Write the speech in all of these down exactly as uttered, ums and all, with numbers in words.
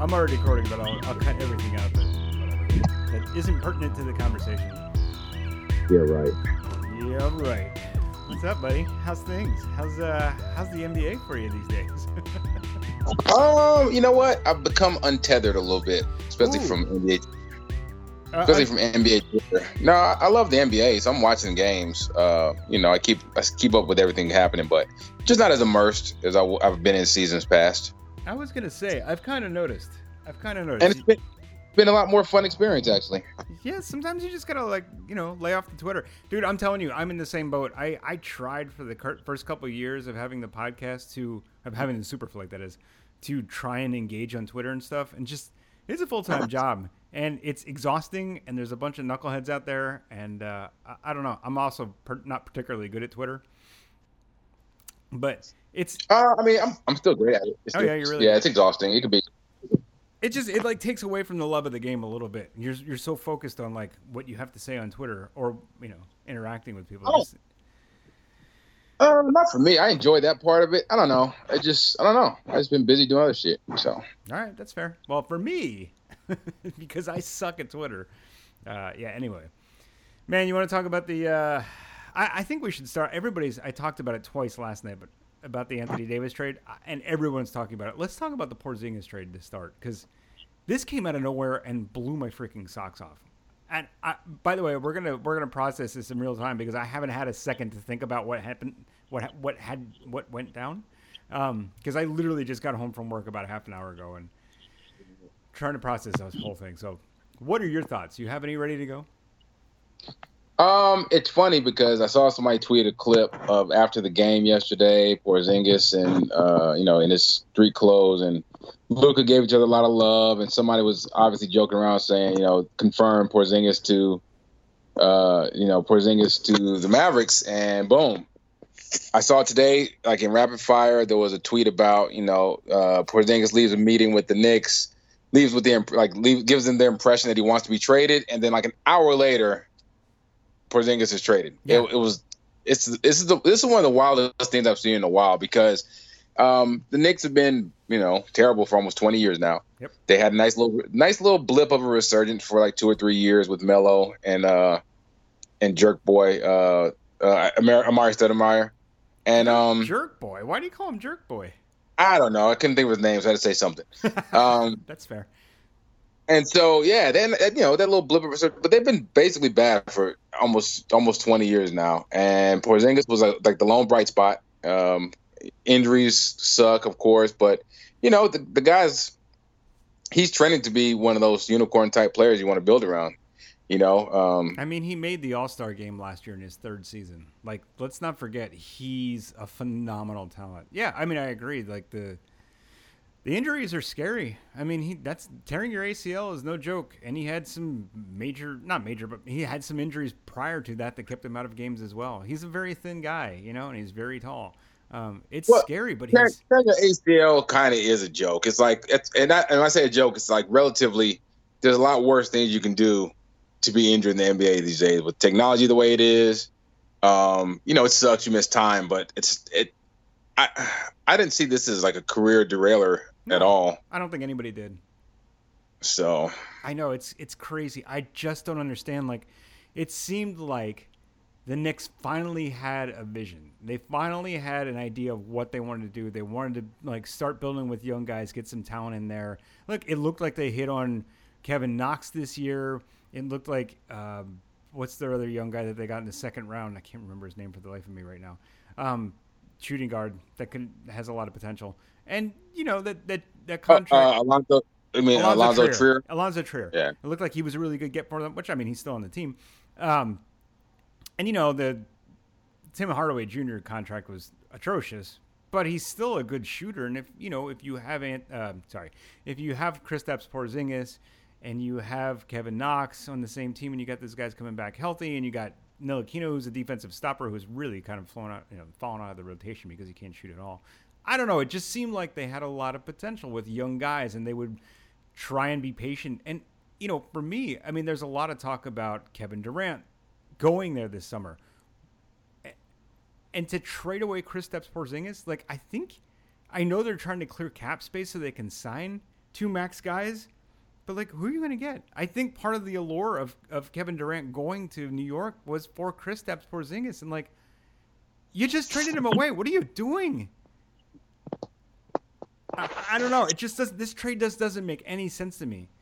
I'm already recording, but I'll, I'll cut everything out that, whatever, that isn't pertinent to the conversation. Yeah, right. Yeah, right. What's up, buddy? How's things? How's uh how's the N B A for you these days? um, you know what? I've become untethered a little bit, especially Ooh. from N B A. Uh, Especially I, from N B A Twitter. No, I, I love the N B A, so I'm watching games. Uh, you know, I keep I keep up with everything happening, but just not as immersed as I, have been in seasons past. I was gonna say I've kind of noticed. I've kind of noticed. And it's been, been a lot more fun experience, actually. Yeah, sometimes you just gotta like you know lay off the Twitter, dude. I'm telling you, I'm in the same boat. I I tried for the first couple of years of having the podcast to of having the Superflight, that is, to try and engage on Twitter and stuff, and just it's a full time job. And it's exhausting, and there's a bunch of knuckleheads out there, and uh, I, I don't know. I'm also per- not particularly good at Twitter, but it's. Uh, I mean, I'm I'm still great at it. It's oh still, yeah, you're really. Yeah, good. it's exhausting. It could be. It just it like takes away from the love of the game a little bit. You're you're so focused on like what you have to say on Twitter or you know interacting with people. Oh. Just, Uh, not for me. I enjoy that part of it. I don't know. I just I don't know. I've just been busy doing other shit. So. All right, that's fair. Well, for me, because I suck at Twitter. Uh, yeah. Anyway, man, you want to talk about the? Uh, I, I think we should start. Everybody's. I talked about it twice last night, but about the Anthony Davis trade, and everyone's talking about it. Let's talk about the Porzingis trade to start, because this came out of nowhere and blew my freaking socks off. And I, by the way, we're gonna we're gonna process this in real time because I haven't had a second to think about what happened, what what had what went down, because um, I literally just got home from work about a half an hour ago and trying to process this whole thing. So, what are your thoughts? You have any ready to go? Um, it's funny because I saw somebody tweet a clip of after the game yesterday, Porzingis and uh, you know, in his street clothes, and Luka gave each other a lot of love, and somebody was obviously joking around saying, you know, confirm Porzingis to, uh, you know, Porzingis to the Mavericks, and boom, I saw it today, like in rapid fire, there was a tweet about, you know, uh, Porzingis leaves a meeting with the Knicks, leaves with the like leave, gives them the impression that he wants to be traded, and then like an hour later, Porzingis is traded. Yeah. It, it was it's this is the, this is one of the wildest things I've seen in a while because um, the Knicks have been, you know, terrible for almost twenty years now. Yep. They had a nice little nice little blip of a resurgence for like two or three years with Melo and uh and Jerk Boy uh, uh Amari Stoudemire. And um Jerk Boy. Why do you call him Jerk Boy? I don't know. I couldn't think of his name, so I had to say something. Um That's fair. And so, yeah, then you know that little blip of research, but they've been basically bad for almost almost twenty years now. And Porzingis was like, like the lone bright spot. Um, injuries suck, of course, but you know the the guy's he's trending to be one of those unicorn type players you want to build around. You know, um, I mean, he made the All-Star game last year in his third season. Like, let's not forget, he's a phenomenal talent. Yeah, I mean, I agree. Like the. The injuries are scary. I mean, he that's tearing your A C L is no joke, and he had some major, not major, but he had some injuries prior to that that kept him out of games as well. He's a very thin guy, you know, and he's very tall. Um, it's well, scary, but tearing he's tearing your A C L kind of is a joke. It's like, it's, and, I, and when I say a joke, it's like relatively. There's a lot worse things you can do to be injured in the N B A these days with technology the way it is. Um, you know, it sucks. You miss time, but it's it. I I didn't see this as like a career derailer. No, at all. I don't think anybody did. So I know it's it's crazy. I just don't understand. Like, it seemed like the Knicks finally had a vision. They finally had an idea of what they wanted to do. They wanted to like start building with young guys, get some talent in there. Look, it looked like they hit on Kevin Knox this year. It looked like um, what's their other young guy that they got in the second round? I can't remember his name for the life of me right now. Um, shooting guard that can has a lot of potential. And, you know, that that, that contract. Uh, uh, Alonzo, I mean, Alonzo, Alonzo Trier. Trier. Alonzo Trier. Yeah. It looked like he was a really good get for them, which, I mean, he's still on the team. Um, and, you know, the Tim Hardaway Junior contract was atrocious, but he's still a good shooter. And if, you know, if you haven't, uh, sorry, if you have Kristaps Porzingis and you have Kevin Knox on the same team and you got these guys coming back healthy and you got Ntilikina, who's a defensive stopper who's really kind of flown out, you know, fallen out of the rotation because he can't shoot at all. I don't know. It just seemed like they had a lot of potential with young guys, and they would try and be patient. And, you know, for me, I mean, there's a lot of talk about Kevin Durant going there this summer. And to trade away Kristaps Porzingis, like, I think, I know they're trying to clear cap space so they can sign two max guys. But, like, who are you going to get? I think part of the allure of, of Kevin Durant going to New York was for Kristaps Porzingis. And, like, you just traded him away. What are you doing? I, I don't know. It just does. This trade just doesn't make any sense to me.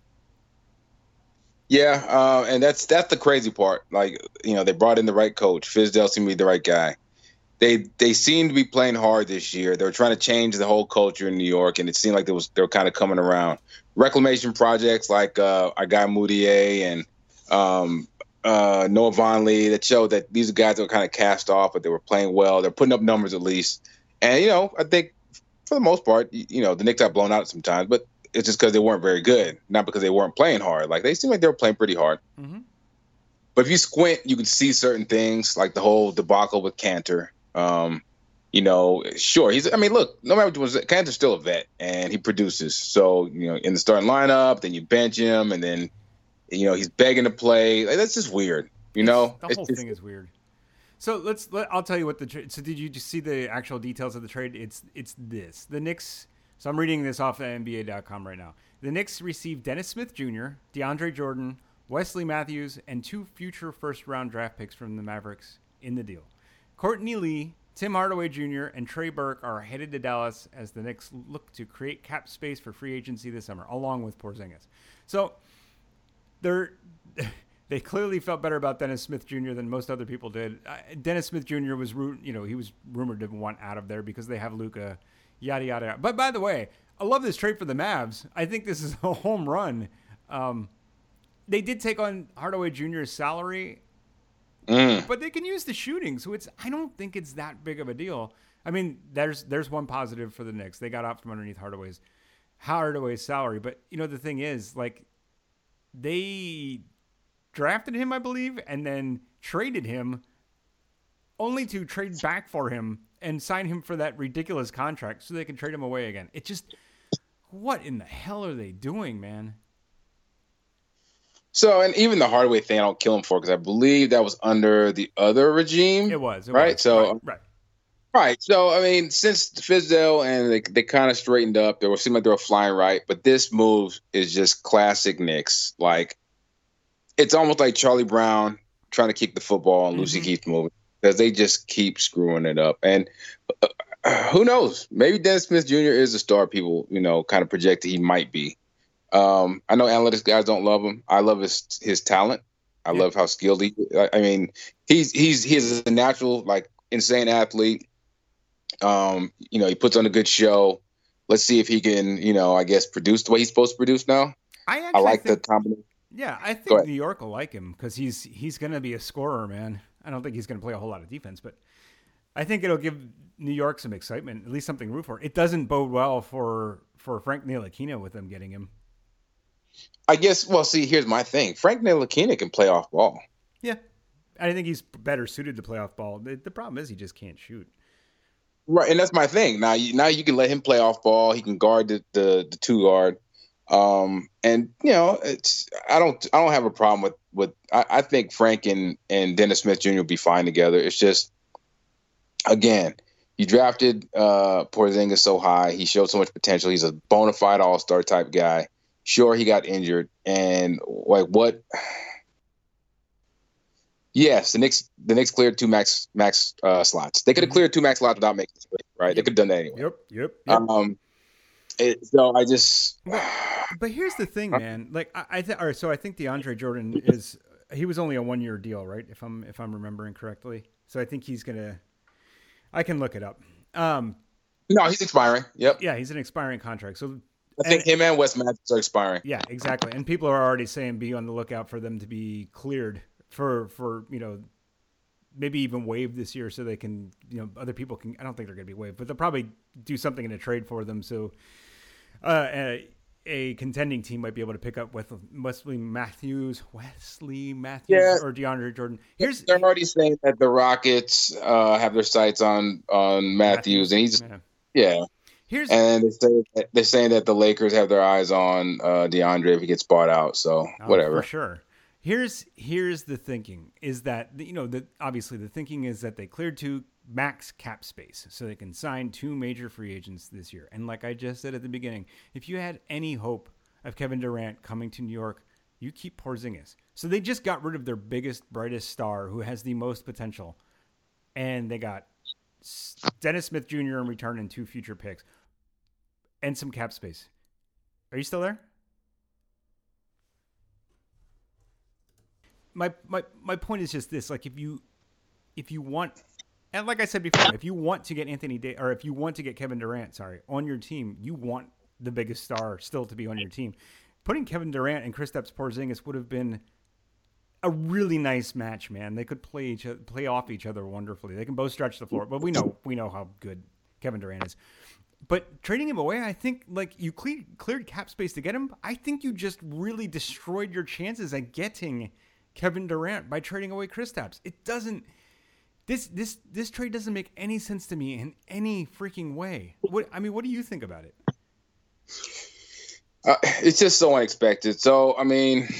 Yeah, uh, and that's that's the crazy part. Like, you know, they brought in the right coach. Fizdale seemed to be the right guy. They they seem to be playing hard this year. They were trying to change the whole culture in New York, and it seemed like they was they were kind of coming around. Reclamation projects like uh, our guy Moutier and um, uh, Noah Vonleh that showed that these are guys that were kind of cast off, but they were playing well. They're putting up numbers at least. And, you know, I think for the most part, you know, the Knicks got blown out sometimes, but it's just because they weren't very good, not because they weren't playing hard. Like, they seemed like they were playing pretty hard. Mm-hmm. But if you squint, you can see certain things, like the whole debacle with Kanter. Um, you know, sure, he's. I mean, look, no matter what, Kanter's still a vet, and he produces. So, you know, in the starting lineup, then you bench him, and then, you know, he's begging to play. Like, that's just weird. You know, the whole it's, thing is weird. So let's. Let, I'll tell you what the. Tra- so did you just see the actual details of the trade? It's it's this. The Knicks. So I'm reading this off of N B A dot com right now. The Knicks received Dennis Smith Junior, DeAndre Jordan, Wesley Matthews, and two future first-round draft picks from the Mavericks in the deal. Courtney Lee, Tim Hardaway Junior, and Trey Burke are headed to Dallas as the Knicks look to create cap space for free agency this summer, along with Porzingis. So they're they clearly felt better about Dennis Smith Junior than most other people did. Uh, Dennis Smith Junior was, you know, he was rumored to want out of there because they have Luka, yada yada yada. But by the way, I love this trade for the Mavs. I think this is a home run. Um, they did take on Hardaway Junior's salary. Mm. But they can use the shooting, so it's. I don't think it's that big of a deal. I mean, there's there's one positive for the Knicks. They got out from underneath Hardaway's Hardaway's salary. But you know the thing is, like, they drafted him, I believe, and then traded him, only to trade back for him and sign him for that ridiculous contract, so they can trade him away again. It just, what in the hell are they doing, man? So, and even the Hardaway thing, I don't kill him for, because I believe that was under the other regime. It was. It right? Was. So, right, right. Right. So, I mean, since Fizdale and they, they kind of straightened up, they were seemed like they were flying right. But this move is just classic Knicks. Like, it's almost like Charlie Brown trying to kick the football and mm-hmm. Lucy Keith moving, because they just keep screwing it up. And uh, who knows? Maybe Dennis Smith Junior is the star people, you know, kind of projected he might be. Um, I know analytics guys don't love him. I love his his talent. I yeah. love how skilled he. I, I mean, he's he's he's a natural, like, insane athlete. Um, you know, he puts on a good show. Let's see if he can, you know, I guess produce the way he's supposed to produce now. I actually I like think, the combination. Yeah, I think New York will like him because he's he's going to be a scorer, man. I don't think he's going to play a whole lot of defense, but I think it'll give New York some excitement, at least something to root for. It doesn't bode well for for Frank Ntilikina with them getting him. I guess, well, see, here's my thing. Frank Ntilikina can play off ball. Yeah. I think he's better suited to play off ball. The, the problem is he just can't shoot. Right, and that's my thing. Now you, now you can let him play off ball. He can guard the, the, the two guard. Um, and, you know, it's I don't I don't have a problem with, with I, I think Frank and, and Dennis Smith Junior will be fine together. It's just, again, you drafted uh, Porzingis so high. He showed so much potential. He's a bona fide all-star type guy. Sure, he got injured, and like what? Yes, the Knicks the Knicks cleared two max max uh, slots. They could have cleared two max slots without making it, right? Yep. They could have done that anyway. Yep, yep. yep. Um, it, so I just. But, but here's the thing, man. Like I, I think. All right, so I think DeAndre Jordan is. He was only a one year deal, right? If I'm if I'm remembering correctly. So I think he's gonna. I can look it up. Um, no, he's expiring. Yep. Yeah, he's an expiring contract. So. I think and, him and Wes Matthews are expiring. Yeah, exactly. And people are already saying be on the lookout for them to be cleared for, for you know, maybe even waived this year so they can, you know, other people can. I don't think they're going to be waived, but they'll probably do something in a trade for them. So uh, a, a contending team might be able to pick up with Wesley Matthews, Wesley Matthews yeah. or DeAndre Jordan. Here's They're already saying that the Rockets uh, have their sights on, on Matthews, Matthews, and he's, yeah. yeah. Here's, and they say that, they're saying that the Lakers have their eyes on uh, DeAndre if he gets bought out. So oh, whatever. For sure. Here's here's the thinking is that, you know, the, obviously the thinking is that they cleared to max cap space so they can sign two major free agents this year. And like I just said at the beginning, if you had any hope of Kevin Durant coming to New York, you keep Porzingis. So they just got rid of their biggest, brightest star who has the most potential. And they got Dennis Smith Junior in return and two future picks and some cap space. Are you still there? My, my my point is just this: like, if you if you want, and like I said before, if you want to get Anthony Day or if you want to get Kevin Durant, sorry, on your team, you want the biggest star still to be on your team. Putting Kevin Durant and Kristaps Porzingis would have been a really nice match, man. They could play each other, play off each other wonderfully. They can both stretch the floor, but we know we know how good Kevin Durant is. But trading him away, I think, like, you cle- cleared cap space to get him. I think you just really destroyed your chances at getting Kevin Durant by trading away Kristaps. It doesn't. This this this trade doesn't make any sense to me in any freaking way. What I mean, what do you think about it? Uh, it's just so unexpected. So I mean,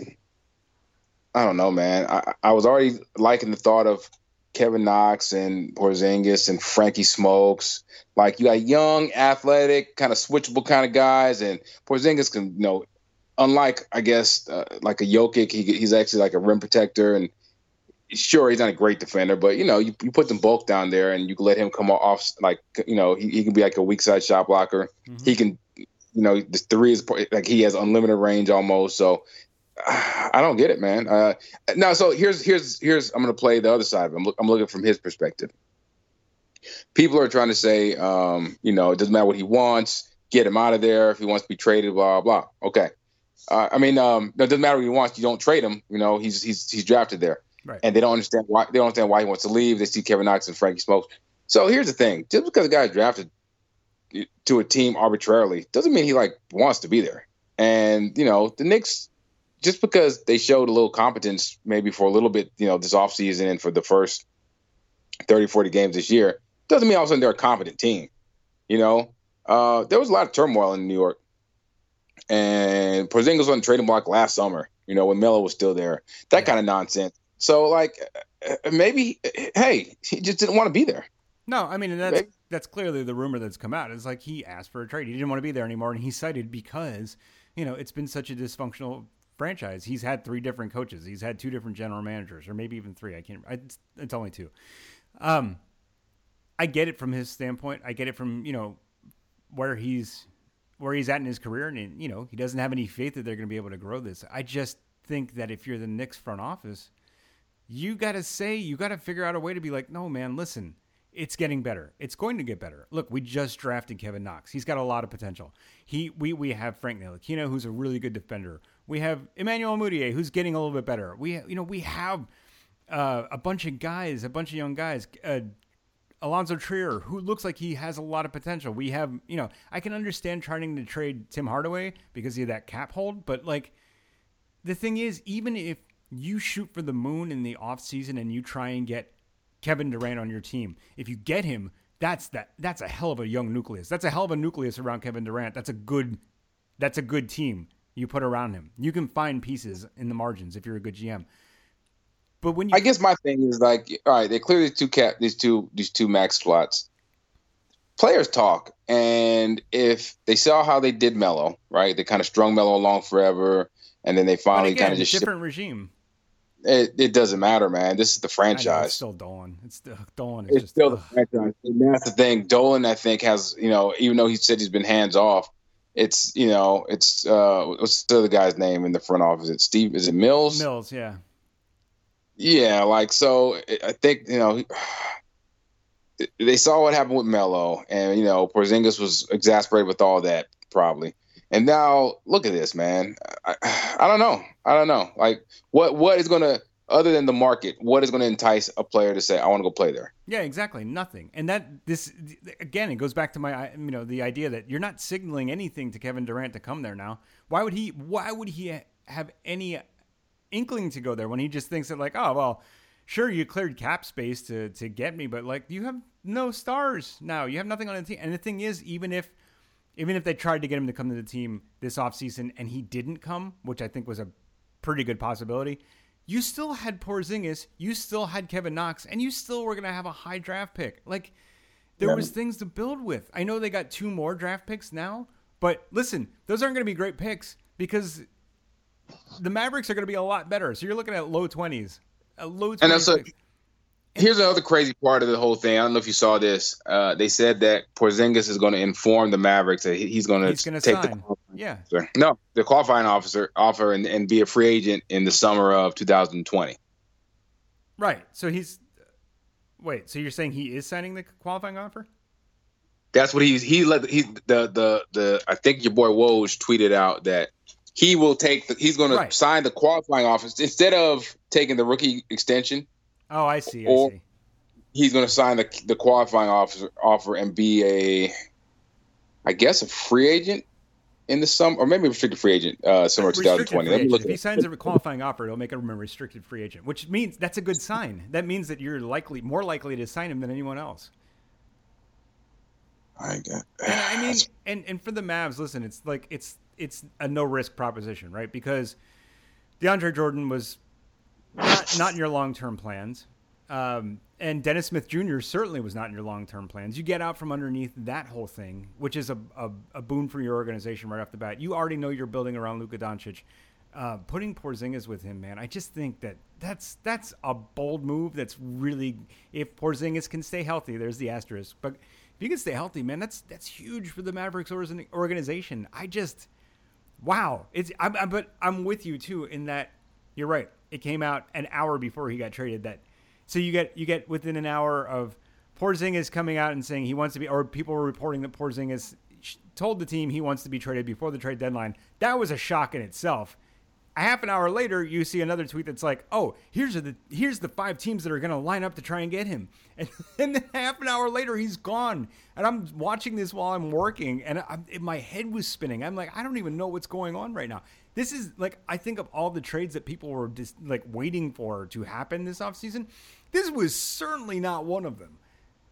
I don't know, man. I, I was already liking the thought of Kevin Knox and Porzingis and Frankie Smokes. Like, you got young, athletic, kind of switchable kind of guys, and Porzingis can, you know, unlike, I guess, uh, like a Jokic, he, he's actually like a rim protector, and sure, he's not a great defender, but, you know, you, you put them both down there and you can let him come off, like, you know, he, he can be like a weak side shot blocker. Mm-hmm. He can, you know, the three is like he has unlimited range almost. So uh, I don't get it, man. Uh, now, so here's here's here's I'm going to play the other side of it. I'm, look, I'm looking from his perspective. People are trying to say, um, you know, it doesn't matter what he wants, get him out of there if he wants to be traded, blah blah. Okay. Uh, I mean, um, it doesn't matter what he wants. You don't trade him. You know, he's he's he's drafted there, right. And they don't understand why they don't understand why he wants to leave. They see Kevin Knox and Frankie Smokes. So here's the thing: just because a guy is drafted to a team arbitrarily doesn't mean he like wants to be there. And you know, the Knicks, just because they showed a little competence maybe for a little bit, you know, this offseason and for the first thirty, forty games this year, doesn't mean all of a sudden they're a competent team. You know, uh, there was a lot of turmoil in New York. And Porzingis was on the trading block last summer, you know, when Melo was still there. That yeah. kind of nonsense. So, like, maybe, hey, he just didn't want to be there. No, I mean, that's maybe. that's clearly the rumor that's come out. It's like he asked for a trade. He didn't want to be there anymore, and he cited because, you know, it's been such a dysfunctional franchise. He's had three different coaches. He's had two different general managers, or maybe even three. I can't. It's, it's only two. Um, I get it from his standpoint. I get it from, you know, where he's where he's at in his career, and, you know, he doesn't have any faith that they're going to be able to grow this. I just think that if you're the Knicks front office, you got to say, you got to figure out a way to be like, no, man, listen, it's getting better. It's going to get better. Look, we just drafted Kevin Knox. He's got a lot of potential. He, we, we have Frank Ntilikina, who's a really good defender. We have Emmanuel Mudiay, who's getting a little bit better. We, you know, we have uh, a bunch of guys, a bunch of young guys, uh, Alonzo Trier, who looks like he has a lot of potential. We have, you know, I can understand trying to trade Tim Hardaway because he had that cap hold, but like, the thing is, even if you shoot for the moon in the offseason and you try and get Kevin Durant on your team, if you get him, that's that that's a hell of a young nucleus. That's a hell of a nucleus around Kevin Durant. That's a good that's a good team you put around him. You can find pieces in the margins if you're a good G M. But when you I guess my thing is like, all right, they clearly two cap these two these two max slots. Players talk, and if they saw how they did Melo, right? They kind of strung Melo along forever, and then they finally kind of just different ship- regime. It, it doesn't matter, man. This is the franchise. Know, it's still Dolan. It's still Dolan. Is it's just, still ugh. the franchise. And that's the thing. Dolan, I think, has, you know, even though he said he's been hands off, it's, you know, it's uh, what's the other guy's name in the front office? It's Steve. Is it Mills? Mills, yeah. Yeah, like, so I think, you know, they saw what happened with Melo, and, you know, Porzingis was exasperated with all that, probably. And now, look at this, man. I, I don't know. I don't know. Like, what what is going to, other than the market, what is going to entice a player to say, I want to go play there? Yeah, exactly. Nothing. And that, this, again, it goes back to my, you know, the idea that you're not signaling anything to Kevin Durant to come there now. Why would he, why would he have any inkling to go there when he just thinks that, like, oh, well, sure, you cleared cap space to, to get me, but, like, you have no stars now. You have nothing on the team. And the thing is, even if, Even if they tried to get him to come to the team this offseason and he didn't come, which I think was a pretty good possibility. You still had Porzingis, you still had Kevin Knox, and you still were going to have a high draft pick. Like, there yeah. was things to build with. I know they got two more draft picks now, but listen, those aren't going to be great picks because the Mavericks are going to be a lot better. So you're looking at low twenties, a low twenties. And that's a, here's another crazy part of the whole thing. I don't know if you saw this. Uh, they said that Porzingis is going to inform the Mavericks that he's going to take sign. the yeah no the qualifying officer offer and, and be a free agent in the summer of two thousand twenty. Right. So he's wait. So you're saying he is signing the qualifying offer? That's what he's he let he the the the I think your boy Woj tweeted out that he will take the, he's going right. to sign the qualifying offer instead of taking the rookie extension. Oh, I see. Or I see. He's going to sign the the qualifying offer offer and be a, I guess, a free agent in the summer, or maybe a restricted free agent uh, summer twenty twenty. Let me look if he signs a qualifying offer, it'll make him a restricted free agent, which means that's a good sign. That means that you're likely more likely to sign him than anyone else. I got. And I mean, and, and for the Mavs, listen, it's like it's it's a no risk proposition, right? Because DeAndre Jordan was not not in your long term plans, um, and Dennis Smith Junior certainly was not in your long term plans. You get out from underneath that whole thing, which is a, a, a boon for your organization right off the bat. You already know you're building around Luka Doncic. Uh, putting Porzingis with him, man, I just think that that's that's a bold move. That's really, if Porzingis can stay healthy, there's the asterisk, but. If you can stay healthy, man, that's that's huge for the Mavericks organization. I just, wow, it's. I'm, I'm, but I'm with you too in that you're right. It came out an hour before he got traded. That, so you get you get within an hour of Porzingis coming out and saying he wants to be, or people were reporting that Porzingis told the team he wants to be traded before the trade deadline. That was a shock in itself. A half an hour later, you see another tweet that's like, "Oh, here's the here's the five teams that are going to line up to try and get him," and, and then half an hour later, he's gone. And I'm watching this while I'm working, and I'm, my head was spinning. I'm like, I don't even know what's going on right now. This is like, I think of all the trades that people were just like waiting for to happen this offseason. This was certainly not one of them.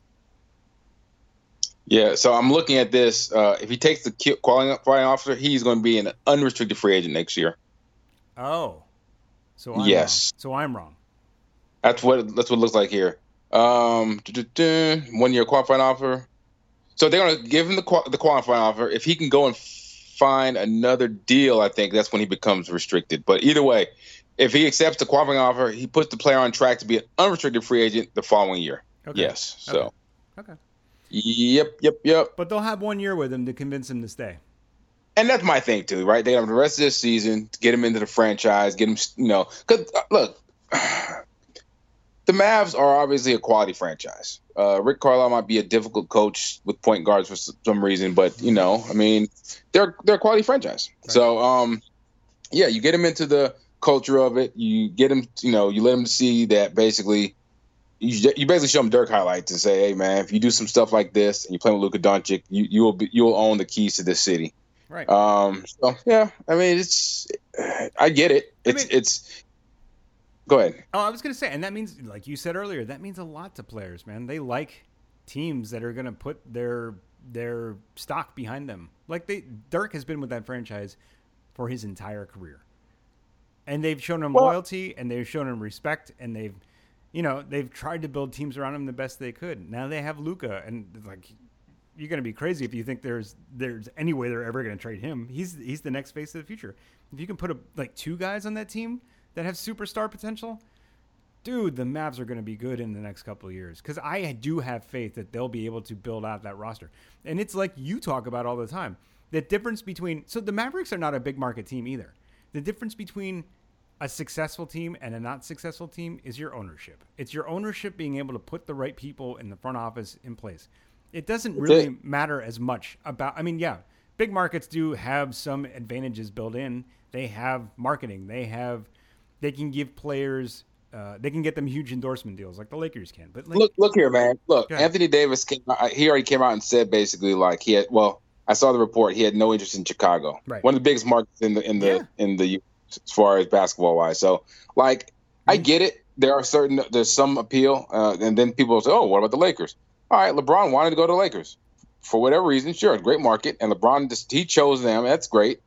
Yeah, so I'm looking at this. Uh, if he takes the qualifying officer, he's going to be an unrestricted free agent next year. Oh, so I'm yes. wrong. So I'm wrong. That's what that's what it looks like here. Um, one year qualifying offer. So they're going to give him the the qualifying offer. If he can go and find another deal, I think that's when he becomes restricted. But either way, if he accepts the qualifying offer, he puts the player on track to be an unrestricted free agent the following year. Okay. Yes. So. Okay. okay. Yep. Yep. Yep. But they'll have one year with him to convince him to stay. And that's my thing, too, right? They have the rest of this season to get him into the franchise, get him, you know. Because, look, the Mavs are obviously a quality franchise. Uh, Rick Carlisle might be a difficult coach with point guards for some reason, but, you know, I mean, they're they're a quality franchise. Right. So, um, yeah, you get him into the culture of it. You get him, you know, you let him see that basically you, you basically show him Dirk highlights and say, hey, man, if you do some stuff like this and you play with Luka Doncic, you, you will be, you will own the keys to this city. Right. Um. So yeah, I mean, it's. I get it. It's. I mean, it's. Go ahead. Oh, I was gonna say, and that means, like you said earlier, that means a lot to players, man. They like teams that are gonna put their their stock behind them. Like they, Dirk has been with that franchise for his entire career, and they've shown him well, loyalty, and they've shown him respect, and they've, you know, they've tried to build teams around him the best they could. Now they have Luka, and like. You're going to be crazy if you think there's there's any way they're ever going to trade him. He's he's the next face of the future. If you can put a, like two guys on that team that have superstar potential, dude, the Mavs are going to be good in the next couple of years. Because I do have faith that they'll be able to build out that roster. And it's like you talk about all the time. The difference between – so the Mavericks are not a big market team either. The difference between a successful team and a not successful team is your ownership. It's your ownership being able to put the right people in the front office in place. It doesn't really it. matter as much about, I mean, yeah, big markets do have some advantages built in. They have marketing. They have, they can give players, uh, they can get them huge endorsement deals like the Lakers can. But like, look, look here, man. Look, Anthony Davis came out, he already came out and said basically like he had, well, I saw the report. He had no interest in Chicago, right. One of the biggest markets in the in the yeah. in the as far as basketball wise. So, like, mm-hmm. I get it. There are certain there's some appeal, uh, and then people say, "Oh, what about the Lakers?" All right, LeBron wanted to go to the Lakers for whatever reason. Sure, great market, and LeBron just he chose them. That's great,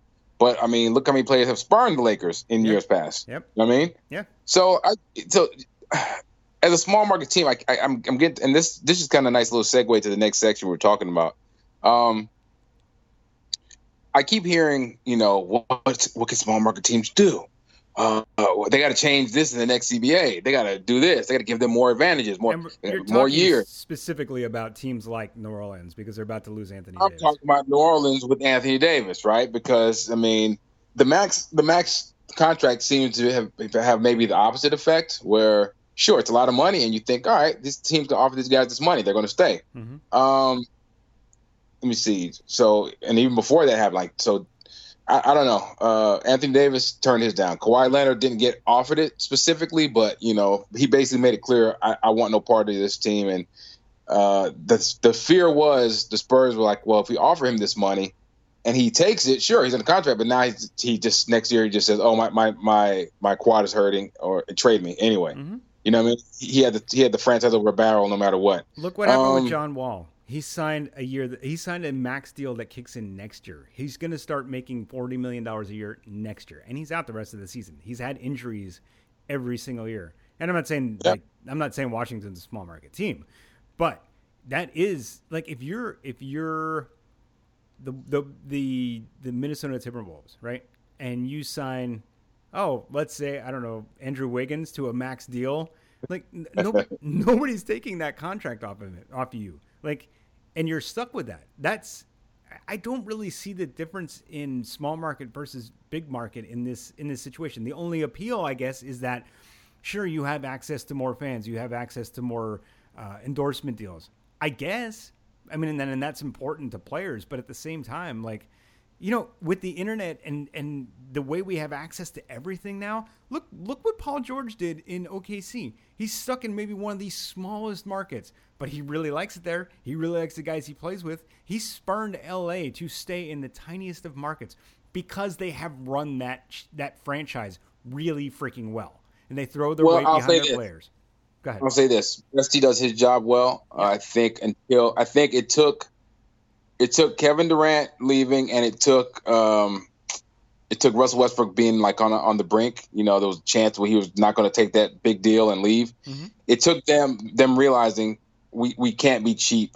But I mean, look how many players have spurned the Lakers in Yep. years past. Yep. You know what I mean? Yeah. So I so as a small market team, I, I I'm I'm getting, and this this is kind of a nice little segue to the next section we're talking about. Um, I keep hearing, you know, what what can small market teams do? Uh, they got to change this in the next C B A. They got to do this. They got to give them more advantages, more And you're more talking years. specifically about teams like New Orleans because they're about to lose Anthony I'm Davis. talking about New Orleans with Anthony Davis, right? Because I mean, the max the max contract seems to have have maybe the opposite effect, where sure it's a lot of money, and you think, all right, this team's gonna offer these guys this money, they're going to stay. Mm-hmm. Um, let me see. So, and even before that happened, like so. I, I don't know. Uh, Anthony Davis turned his down. Kawhi Leonard didn't get offered it specifically, but you know he basically made it clear I, I want no part of this team. And uh, the the fear was the Spurs were like, well, if we offer him this money and he takes it, sure, he's in a contract, but now he's, he just next year he just says, oh my my my my quad is hurting, or trade me anyway. Mm-hmm. You know what I mean? He had the he had the franchise over a barrel no matter what. Look what happened Um, with John Wall. He signed a year. He signed a max deal that kicks in next year. He's going to start making forty million dollars a year next year, and he's out the rest of the season. He's had injuries every single year, and I'm not saying Yeah. like I'm not saying Washington's a small market team, but that is like if you're if you're the the the the Minnesota Timberwolves, right, and you sign, oh, let's say I don't know Andrew Wiggins to a max deal, like n- nobody, nobody's taking that contract off of it off of you. Like, and you're stuck with that. That's, I don't really see the difference in small market versus big market in this in this situation. The only appeal, I guess, is that sure you have access to more fans, you have access to more uh, endorsement deals. I guess. I mean, and then and that's important to players, but at the same time, like, you know, with the internet and and the way we have access to everything now, look look what Paul George did in O K C. He's stuck in maybe one of the smallest markets, but he really likes it there. He really likes the guys he plays with. He spurned L A to stay in the tiniest of markets because they have run that that franchise really freaking well, and they throw their Well, weight I'll behind say their this. players. Go ahead. I'll say this: Rusty does his job well. Uh, I think until I think it took it took Kevin Durant leaving, and it took um, it took Russell Westbrook being like on on the brink. You know, there was a chance where he was not going to take that big deal and leave. Mm-hmm. It took them them realizing we, we can't be cheap,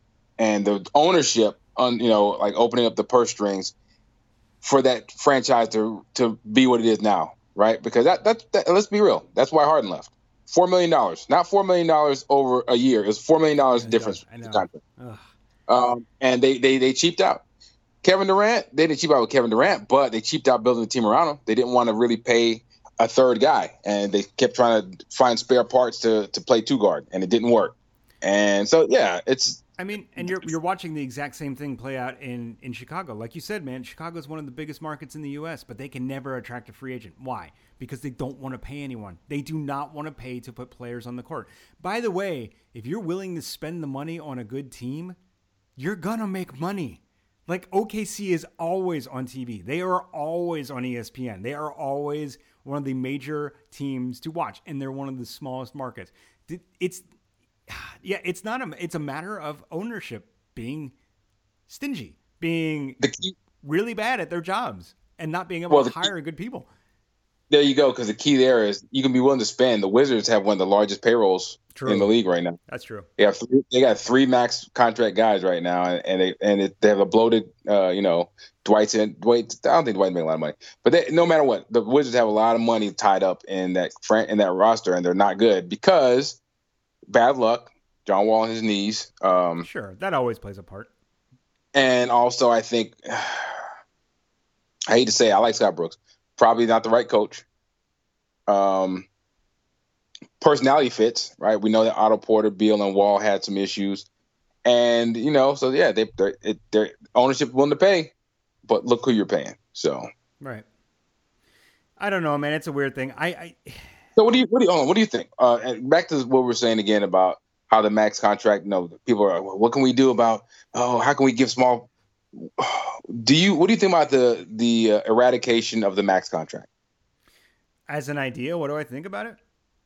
and the ownership on you know like opening up the purse strings for that franchise to to be what it is now, right? Because that that, that let's be real, that's why Harden left. Four million dollars, not four million dollars over a year. It was four million dollars difference I in the know. contract. Ugh. Um, and they, they they cheaped out. Kevin Durant, they didn't cheap out with Kevin Durant, but they cheaped out building the team around him. They didn't want to really pay a third guy, and they kept trying to find spare parts to to play two guard, and it didn't work. And so, yeah, it's I mean, and you're you're watching the exact same thing play out in, in Chicago. Like you said, man, Chicago is one of the biggest markets in the U S, but they can never attract a free agent. Why? Because they don't want to pay anyone. They do not want to pay to put players on the court. By the way, if you're willing to spend the money on a good team, you're going to make money. Like O K C is always on T V. They are always on E S P N. They are always one of the major teams to watch, and they're one of the smallest markets. It's Yeah, it's not a. It's a matter of ownership being stingy, being the key. really bad at their jobs, and not being able Well, to the hire good people. There you go, because the key there is you can be willing to spend. The Wizards have one of the largest payrolls True. in the league right now. That's true. They have three, they got three max contract guys right now, and, and they and it, they have a bloated, uh, you know, Dwight's in Dwight. I don't think Dwight made a lot of money, but they, no matter what, the Wizards have a lot of money tied up in that fran- in that roster, and they're not good because bad luck, John Wall on his knees, um, Sure, that always plays a part. and also I think I hate to say it, I like Scott Brooks, probably not the right coach. Um. Personality fits, right? We know that Otto Porter, Beal, and Wall had some issues, and you know, so yeah, they they're, it, their ownership willing to pay, but look who you're paying. So Right. I don't know, man. It's a weird thing. I, I So what do you what do you oh, what do you think? Uh, and back to what we we're saying again about how the max contract. You know, people are what can we do about? Oh, how can we give small? Do you what do you think about the the uh, eradication of the max contract? as an idea, what do I think about it?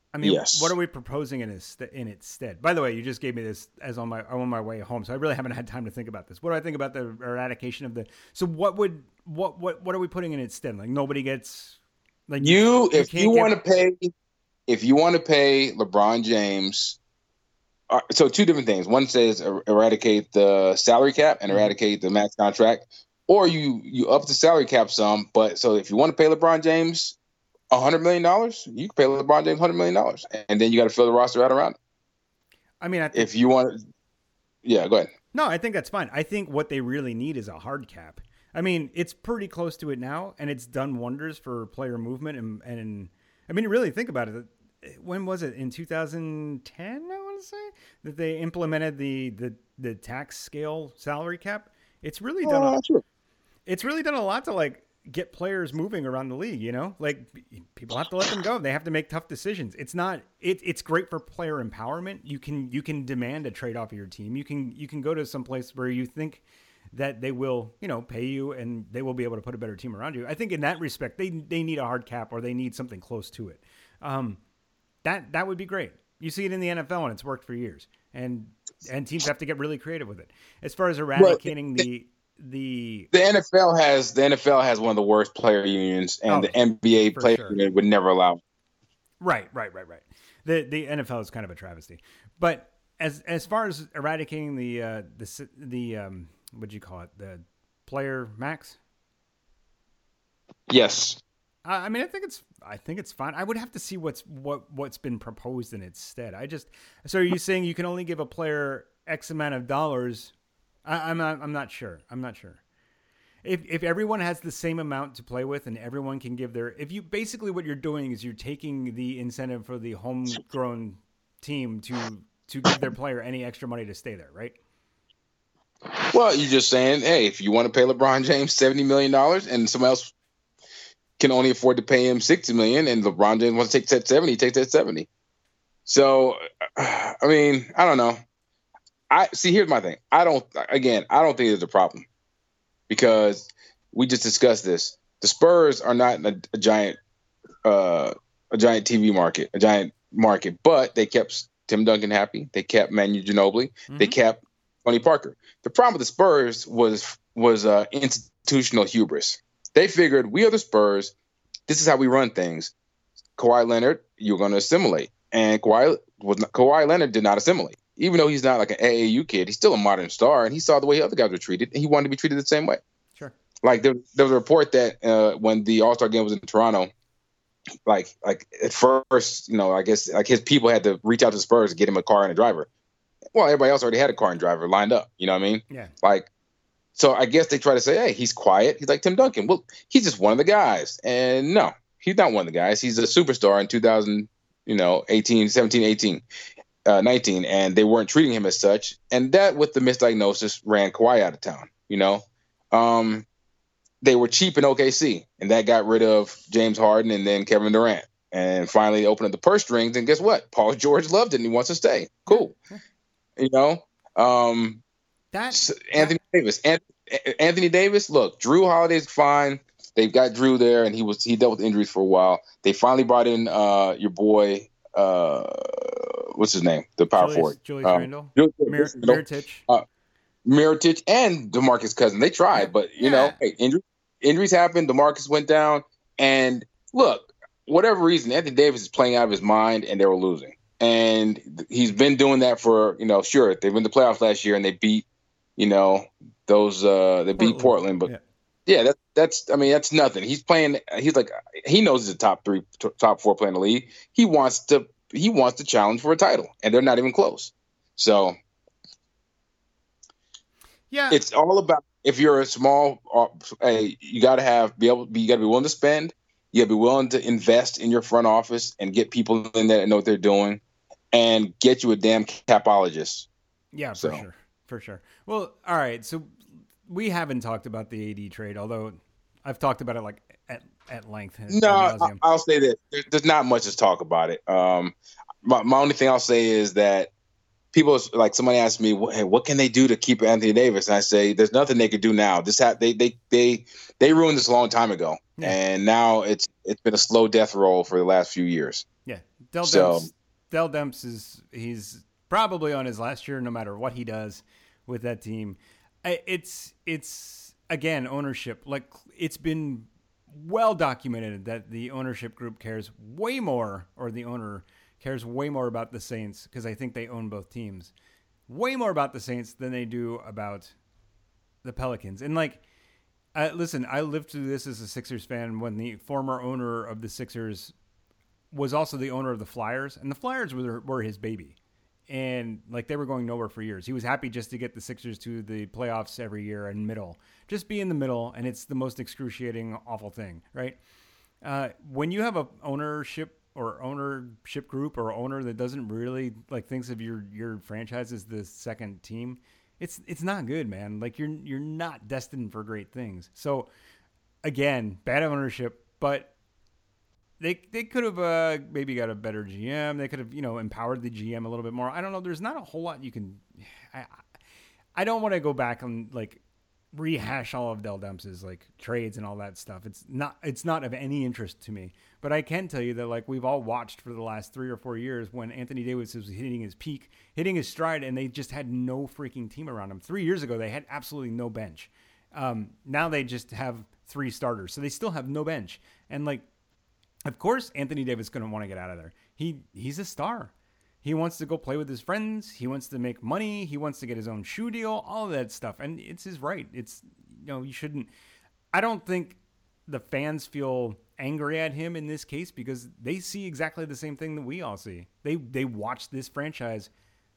I mean, Yes. what are we proposing in its in its stead? By the way, you just gave me this as on my on my way home, so I really haven't had time to think about this. What do I think about the eradication of the? So what would what what what are we putting in its stead? Like nobody gets like You, you if can't you get- want to pay, if you want to pay LeBron James, uh, so two different things. One says er- eradicate the salary cap and Mhm. eradicate the max contract, or you you up the salary cap some. But so if you want to pay LeBron James a hundred million dollars, you can pay LeBron James hundred million dollars, and then you got to fill the roster out around it. I mean, I think, If you want, yeah, go ahead. no, I think that's fine. I think what they really need is a hard cap. I mean, it's pretty close to it now, and it's done wonders for player movement. And, and I mean, really think about it. When was it? In two thousand ten, I want to say, that they implemented the, the, the tax scale salary cap. It's really done. Oh, A, sure. it's really done a lot to like get players moving around the league. You know, like people have to let them go. They have to make tough decisions. It's not. It, it's great for player empowerment. You can you can demand a trade off of your team. You can you can go to some place where you think that they will, you know, pay you and they will be able to put a better team around you. I think in that respect, they they need a hard cap or they need something close to it. Um, that that would be great. You see it in the N F L and it's worked for years. And and teams have to get really creative with it. As far as eradicating the the The N F L has the N F L has one of the worst player unions, and Oh, the N B A for player sure. union would never allow it. right, right, right, right. The the N F L is kind of a travesty. But as as far as eradicating the uh, the s- the um, what'd you call it? The player max. Yes. I I mean, I think it's I think it's fine. I would have to see what's what what's been proposed in its stead. I just so are you saying you can only give a player X amount of dollars? I, I'm not I'm not sure. I'm not sure. If if everyone has the same amount to play with and everyone can give their if you basically what you're doing is you're taking the incentive for the homegrown team to to give their player any extra money to stay there, right? Well, you're just saying, hey, if you want to pay LeBron James seventy million dollars and someone else can only afford to pay him sixty million dollars and LeBron James wants to take that seventy, he takes that seventy. So, I mean, I don't know. I see, here's my thing. I don't, again, I don't think there's a problem because we just discussed this. The Spurs are not a, a giant, uh, a giant T V market, a giant market, but they kept Tim Duncan happy. They kept Manu Ginobili. Mm-hmm. They kept Tony Parker. The problem with the Spurs was was uh, institutional hubris. They figured we are the Spurs. This is how we run things. Kawhi Leonard, you're going to assimilate, and Kawhi was not, Kawhi Leonard did not assimilate. Even though he's not like an A A U kid, he's still a modern star, and he saw the way other guys were treated, and he wanted to be treated the same way. Sure. Like there, there was a report that uh, when the All Star game was in Toronto, like like at first, you know, I guess like his people had to reach out to the Spurs to get him a car and a driver. Well, everybody else already had a car and driver lined up. You know what I mean? Yeah. Like, so I guess they try to say, hey, he's quiet. He's like Tim Duncan. Well, he's just one of the guys. And no, he's not one of the guys. He's a superstar in two thousand, you know, eighteen, seventeen, eighteen, uh, nineteen. And they weren't treating him as such. And that with the misdiagnosis ran Kawhi out of town, you know? Um, they were cheap in O K C. And that got rid of James Harden and then Kevin Durant. And finally opened up the purse strings. And guess what? Paul George loved it and he wants to stay. Cool. You know? Um, That Anthony Davis. An- Anthony Davis, look, Drew Holiday's fine. They've got Drew there, and he was he dealt with injuries for a while. They finally brought in uh, your boy, uh, what's his name? The power Julius, forward. Julius Um, Randle, Julius Mir- Randle, Mirotic. uh, Mirotic, and DeMarcus Cousins. They tried, but you Yeah. know, hey, injuries injuries happened. DeMarcus went down, and look, whatever reason, Anthony Davis is playing out of his mind, and they were losing. And he's been doing that for, you know, sure, they went to the playoffs last year and they beat, you know, those, uh, they beat Portland. But Yeah. yeah, that, that's, I mean, that's nothing. He's playing, he's like, he knows he's a top three, t- top four player in the league. He wants to, he wants to challenge for a title, and they're not even close. So Yeah. it's all about, if you're a small, uh, hey, you got to have, be able, be, you got to be willing to spend. You got to be willing to invest in your front office and get people in there that know what they're doing. And get you a damn capologist. Yeah, for So. sure. For sure. Well, all right. So we haven't talked about the A D trade, although I've talked about it like at, at length. ad No, I, nauseam. I'll say this. There, there's not much to talk about it. Um, my, my only thing I'll say is that people, like somebody asked me, hey, what can they do to keep Anthony Davis? And I say, there's nothing they could do now. This ha- they, they, they, they ruined this a long time ago. Yeah. And now it's it's been a slow death roll for the last few years. Yeah, Dell So Demps, Dell Demps is he's probably on his last year, no matter what he does with that team. I- It's it's again ownership. Like it's been well documented that the ownership group cares way more, or the owner cares way more about the Saints, because I think they own both teams, way more about the Saints than they do about the Pelicans. And like, uh, listen, I lived through this as a Sixers fan when the former owner of the Sixers was also the owner of the Flyers, and the Flyers were were his baby. And like they were going nowhere for years. He was happy just to get the Sixers to the playoffs every year and middle, just be in the middle. And it's the most excruciating, awful thing, right? Uh, when you have a ownership or ownership group or owner that doesn't really like thinks of your your franchise as the second team, it's it's not good, man. Like you're you're not destined for great things. So again, bad ownership, but They they could have uh, maybe got a better G M. They could have, you know, empowered the G M a little bit more. I don't know. There's not a whole lot you can. I I don't want to go back and like rehash all of Dell Demps's like trades and all that stuff. It's not it's not of any interest to me. But I can tell you that like we've all watched for the last three or four years when Anthony Davis was hitting his peak, hitting his stride, and they just had no freaking team around him. Three years ago, they had absolutely no bench. Um, now they just have three starters, so they still have no bench. And like. Of course, Anthony Davis is going to want to get out of there. He he's a star. He wants to go play with his friends. He wants to make money. He wants to get his own shoe deal, all of that stuff. And it's his right. It's, you know, you shouldn't. I don't think the fans feel angry at him in this case because they see exactly the same thing that we all see. They they watch this franchise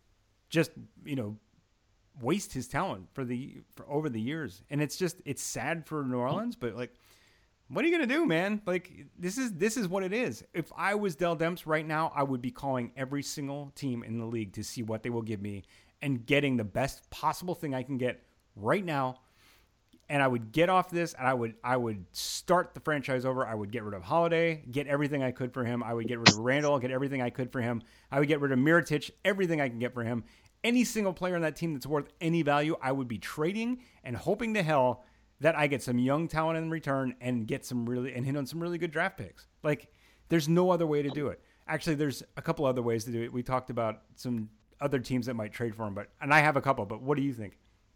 just, you know, waste his talent for the for over the years. And it's just it's sad for New Orleans, but like, what are you going to do, man? Like, this is this is what it is. If I was Dell Demps right now, I would be calling every single team in the league to see what they will give me and getting the best possible thing I can get right now. And I would get off this, and I would I would start the franchise over. I would get rid of Holiday, get everything I could for him. I would get rid of Randall, get everything I could for him. I would get rid of Mirotic, everything I can get for him. Any single player on that team that's worth any value, I would be trading and hoping to hell that I get some young talent in return and get some really and hit on some really good draft picks. Like, there's no other way to do it. Actually, there's a couple other ways to do it. We talked about some other teams that might trade for him, but and I have a couple. But what do you think?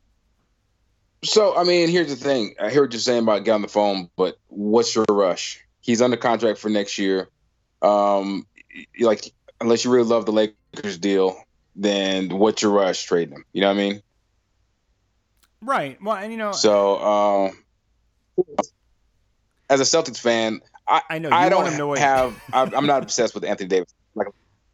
So, I mean, here's the thing. I hear what you're saying about getting on the phone, but what's your rush? He's under contract for next year. Um, like, unless you really love the Lakers deal, then what's your rush trading him? You know what I mean? Right. Well, and you know, so um, as a Celtics fan, I, I know you I don't want him to win. have. I, I'm not obsessed with Anthony Davis. Like,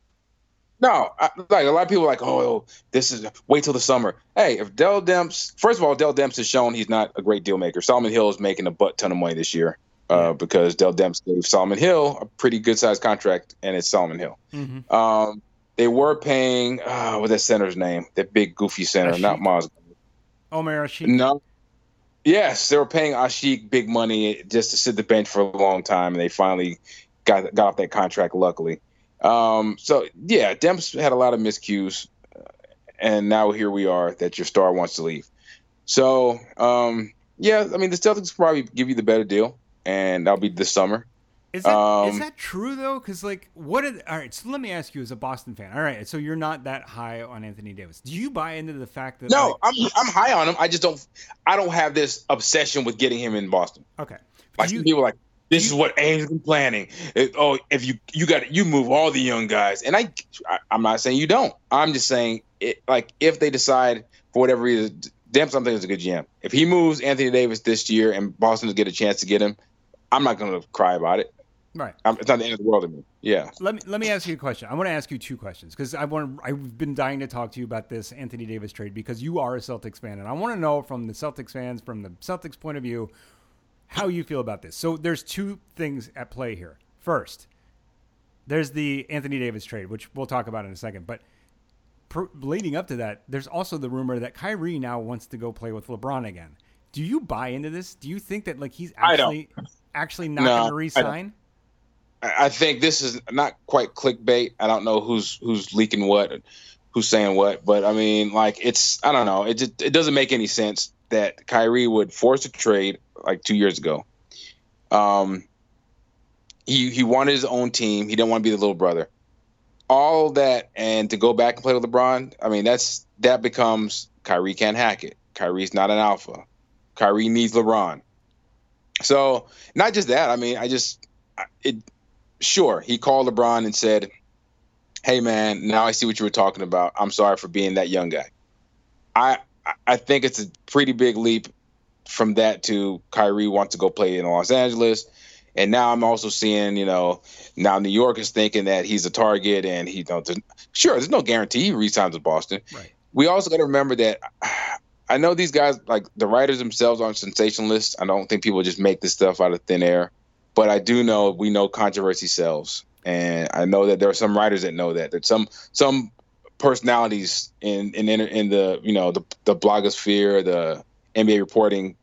no, I, like a lot of people are like, oh, this is wait till the summer. Hey, if Dell Demps, first of all, Dell Demps has shown he's not a great deal maker. Solomon Hill is making a butt ton of money this year uh, yeah. because Dell Demps gave Solomon Hill a pretty good sized contract, and it's Solomon Hill. Mm-hmm. Um, they were paying uh, what's that center's name? That big goofy center, Asik. Not Maz. Omer Asik. No. Yes, they were paying Asik big money just to sit the bench for a long time, and they finally got got off that contract, luckily. Um, so, yeah, Demps had a lot of miscues, uh, and now here we are that your star wants to leave. So, um, yeah, I mean, the Celtics probably give you the better deal, and that'll be this summer. Is that, um, is that true, though? Because, like, what – all right, so let me ask you as a Boston fan. All right, so you're not that high on Anthony Davis. Do you buy into the fact that – No, like, I'm I'm high on him. I just don't – I don't have this obsession with getting him in Boston. Okay. Like, you, some people are like, this is what Ames been planning. It, oh, if you you got you move all the young guys, and I, I I'm not saying you don't. I'm just saying it. Like if they decide for whatever reason, Demps something is a good G M. If he moves Anthony Davis this year and Boston to get a chance to get him, I'm not going to cry about it. Right. I'm, it's not the end of the world to me. Yeah. Let me let me ask you a question. I want to ask you two questions because I want I've been dying to talk to you about this Anthony Davis trade because you are a Celtics fan, and I want to know from the Celtics fans, from the Celtics point of view, how you feel about this. So there's two things at play here. First, there's the Anthony Davis trade, which we'll talk about in a second. But per, leading up to that, there's also the rumor that Kyrie now wants to go play with LeBron again. Do you buy into this? Do you think that like he's actually actually not no, going to re-sign? I, I think this is not quite clickbait. I don't know who's who's leaking what, who's saying what, but I mean, like it's I don't know. It just, it doesn't make any sense that Kyrie would force a trade like two years ago. Um, he he wanted his own team. He didn't want to be the little brother. all that, and to go back and play with LeBron, I mean, that's that becomes Kyrie can't hack it. Kyrie's not an alpha. Kyrie needs LeBron. So not just that. I mean, I just it. Sure, he called LeBron and said, "Hey, man, now I see what you were talking about. I'm sorry for being that young guy." I I think it's a pretty big leap from that to Kyrie wants to go play in Los Angeles. And now I'm also seeing, you know, now New York is thinking that he's a target, and he, you know, there's, sure, there's no guarantee he resigns with Boston. Right. We also got to remember that I know these guys, like the writers themselves, aren't sensationalists. I don't think people just make this stuff out of thin air, but I do know we know controversy sells, and I know that there are some writers that know that. That some some personalities in in in the you know the the blogosphere, the N B A reporting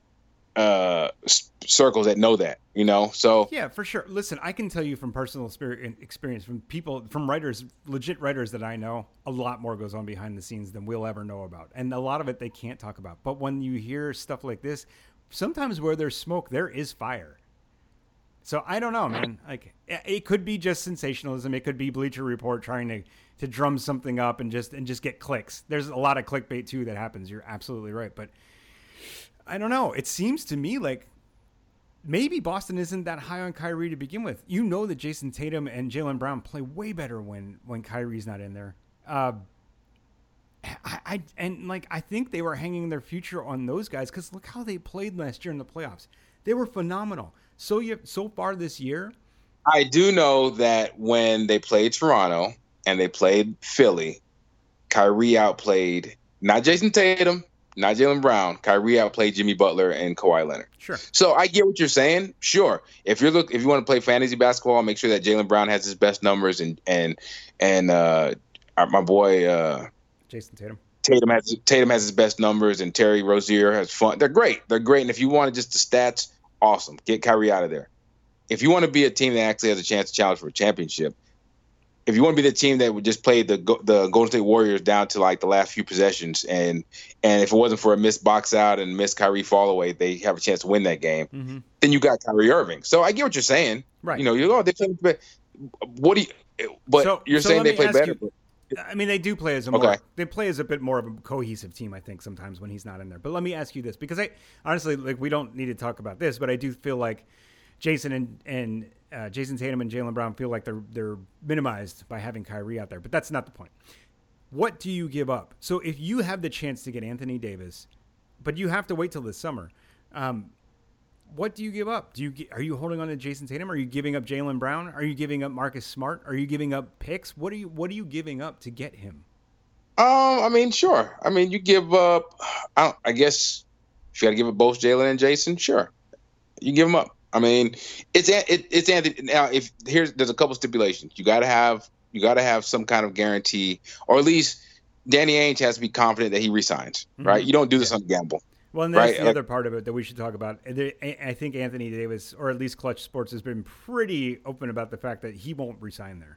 uh circles that know that, you know. So yeah, for sure. Listen, I can tell you from personal experience, from people, from writers, legit writers that I know, a lot more goes on behind the scenes than we'll ever know about, and a lot of it they can't talk about. But when you hear stuff like this, sometimes where there's smoke, there is fire. So I don't know, man. Like, it could be just sensationalism. It could be Bleacher Report trying to to drum something up and just and just get clicks. There's a lot of clickbait too that happens. You're absolutely right, but I don't know. It seems to me like maybe Boston isn't that high on Kyrie to begin with. You know that Jason Tatum and Jaylen Brown play way better when, when Kyrie's not in there. Uh, I, I and like I think they were hanging their future on those guys because look how they played last year in the playoffs. They were phenomenal. So you so far this year. I do know that when they played Toronto and they played Philly, Kyrie outplayed not Jason Tatum, not Jaylen Brown. Kyrie outplayed Jimmy Butler and Kawhi Leonard. Sure. So I get what you're saying. Sure. If you're look, if you want to play fantasy basketball, make sure that Jaylen Brown has his best numbers, and and and uh, my boy uh, Jason Tatum. Tatum has Tatum has his best numbers, and Terry Rozier has fun. They're great. They're great. And if you want just the stats, awesome. Get Kyrie out of there. If you want to be a team that actually has a chance to challenge for a championship, if you want to be the team that would just play the the Golden State Warriors down to like the last few possessions, and and if it wasn't for a missed box out and missed Kyrie fall away, they have a chance to win that game. Mm-hmm. Then you got Kyrie Irving. So I get what you're saying. Right. You know, you oh they play. What do you? But so, you're so saying they play better. You, I mean, they do play as a more. Okay. They play as a bit more of a cohesive team, I think, sometimes when he's not in there. But let me ask you this, because I honestly, like, we don't need to talk about this, but I do feel like Jason and and uh, Jason Tatum and Jaylen Brown feel like they're they're minimized by having Kyrie out there. But that's not the point. What do you give up? So if you have the chance to get Anthony Davis, but you have to wait till this summer, um, what do you give up? Do you are you holding on to Jason Tatum? Are you giving up Jaylen Brown? Are you giving up Marcus Smart? Are you giving up picks? What are you What are you giving up to get him? Um, I mean, sure. I mean, you give up. I, don't, I guess if you got to give up both Jaylen and Jason, sure, you give them up. I mean, it's it, it's Anthony. Now, if here's there's a couple stipulations. You got to have you got to have some kind of guarantee, or at least Danny Ainge has to be confident that he resigns. Mm-hmm. Right? You don't do this yeah. on a gamble. Well, and that's right? the other part of it that we should talk about. I think Anthony Davis, or at least Clutch Sports, has been pretty open about the fact that he won't resign there.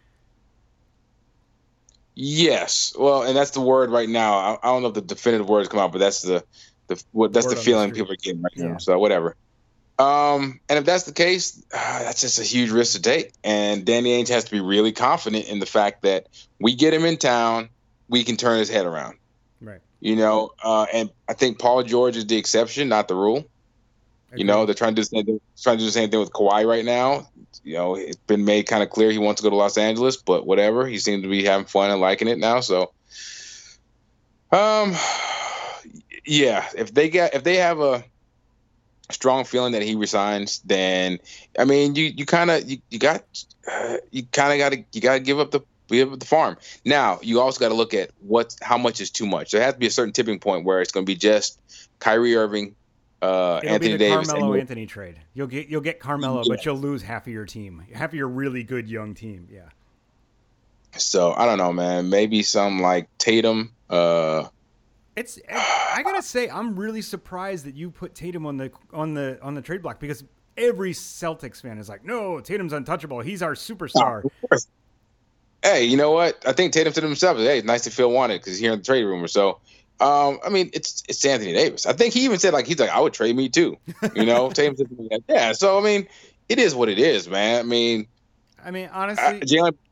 Yes. Well, and that's the word right now. I, I don't know if the definitive words come out, but that's the the what that's word the feeling the people are getting right yeah. now. So whatever. Um, and if that's the case, uh, that's just a huge risk to take. And Danny Ainge has to be really confident in the fact that we get him in town, we can turn his head around. Right. You know, uh, and I think Paul George is the exception, not the rule. Okay. You know, they're trying to do the same thing, trying to do the same thing with Kawhi right now. You know, it's been made kind of clear he wants to go to Los Angeles, but whatever. He seems to be having fun and liking it now. So, um, yeah, if they get if they have a strong feeling that he resigns, then I mean, you you kind of you, you got uh, you kind of got to you got to give up the. give up the farm. Now you also got to look at what how much is too much. There has to be a certain tipping point where it's going to be just Kyrie Irving, uh, It'll Anthony be the Davis, Carmelo and Anthony trade. You'll get you'll get Carmelo, yeah. but you'll lose half of your team, half of your really good young team. Yeah. So I don't know, man. Maybe some like Tatum. Uh, It's I gotta say I'm really surprised that you put Tatum on the on the on the trade block, because every Celtics fan is like, no, Tatum's untouchable. He's our superstar. Oh, hey, you know what? I think Tatum said to himself, hey, it's nice to feel wanted because he's here in the trade rumor. So, um, I mean, it's it's Anthony Davis. I think he even said, like, he's like, I would trade me too. You know, Tatum said, yeah. So, I mean, it is what it is, man. I mean, I mean, honestly, uh, Jaylen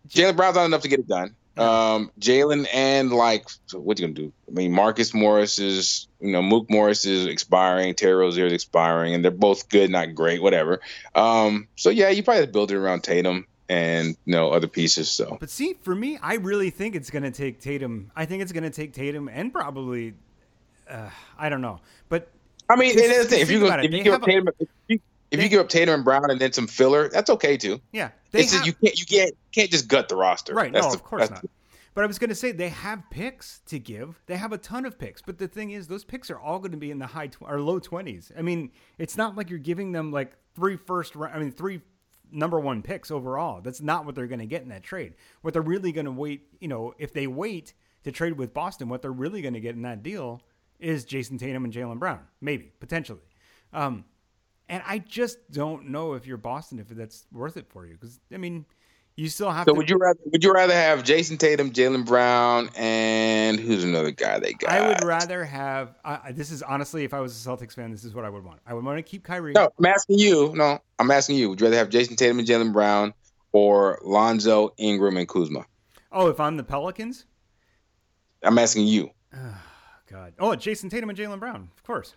Jaylen Brown's not enough to get it done. Um, Jaylen and like, so what you gonna do? I mean, Marcus Morris is, you know, Mook Morris is expiring, Terry Rozier is expiring, and they're both good, not great, whatever. Um, so yeah, you probably build it around Tatum and you know other pieces. So, but see, for me, I really think it's gonna take Tatum. I think it's gonna take Tatum and probably, uh, I don't know, but I mean, it is if you go, it, if you give up Tatum, if you, if they, you give up Tatum and Brown and then some filler, that's okay too. Yeah, it's have, just, you can't you can't can't just gut the roster, right? That's no, the, of course not. The, But I was going to say they have picks to give. They have a ton of picks. But the thing is, those picks are all going to be in the high tw- or low twenties. I mean, it's not like you're giving them like three first. I mean, three number one picks overall. That's not what they're going to get in that trade. What they're really going to wait, you know, if they wait to trade with Boston, what they're really going to get in that deal is Jason Tatum and Jaylen Brown, maybe potentially. Um, and I just don't know if you're Boston if that's worth it for you because I mean. You still have so to. would you rather would you rather have Jason Tatum, Jaylen Brown, and who's another guy they got? I would rather have. Uh, this is honestly, if I was a Celtics fan, this is what I would want. I would want to keep Kyrie. No, I'm asking you. No, I'm asking you. Would you rather have Jason Tatum and Jaylen Brown or Lonzo, Ingram, and Kuzma? Oh, if I'm the Pelicans, I'm asking you. Oh, God. Oh, Jason Tatum and Jaylen Brown, of course.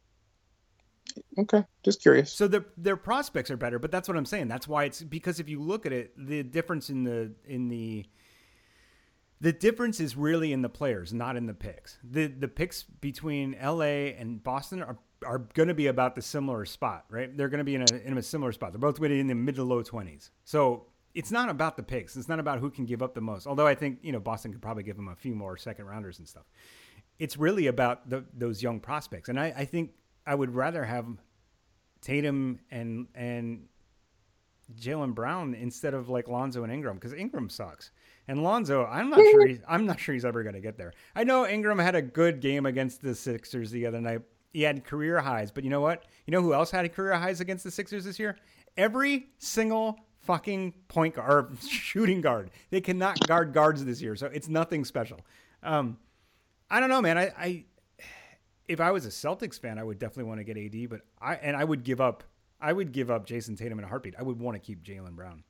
Okay, just curious. So their their prospects are better, but that's what I'm saying. That's why it's because if you look at it, the difference in the in the the difference is really in the players, not in the picks. The the picks between L A and Boston are are going to be about the similar spot, right? They're going to be in a in a similar spot. They're both going to be in the mid to low twenties. So it's not about the picks. It's not about who can give up the most. Although I think you know Boston could probably give them a few more second rounders and stuff. It's really about the, those young prospects, and I, I think. I would rather have Tatum and and Jaylen Brown instead of like Lonzo and Ingram because Ingram sucks and Lonzo I'm not sure he's, I'm not sure he's ever going to get there. I know Ingram had a good game against the Sixers the other night. He had career highs, but you know what? You know who else had career highs against the Sixers this year? Every single fucking point guard or shooting guard. They cannot guard guards this year, so it's nothing special. Um, I don't know, man. I. I If I was a Celtics fan, I would definitely want to get A D, but I and I would give up. I would give up Jason Tatum in a heartbeat. I would want to keep Jaylen Brown.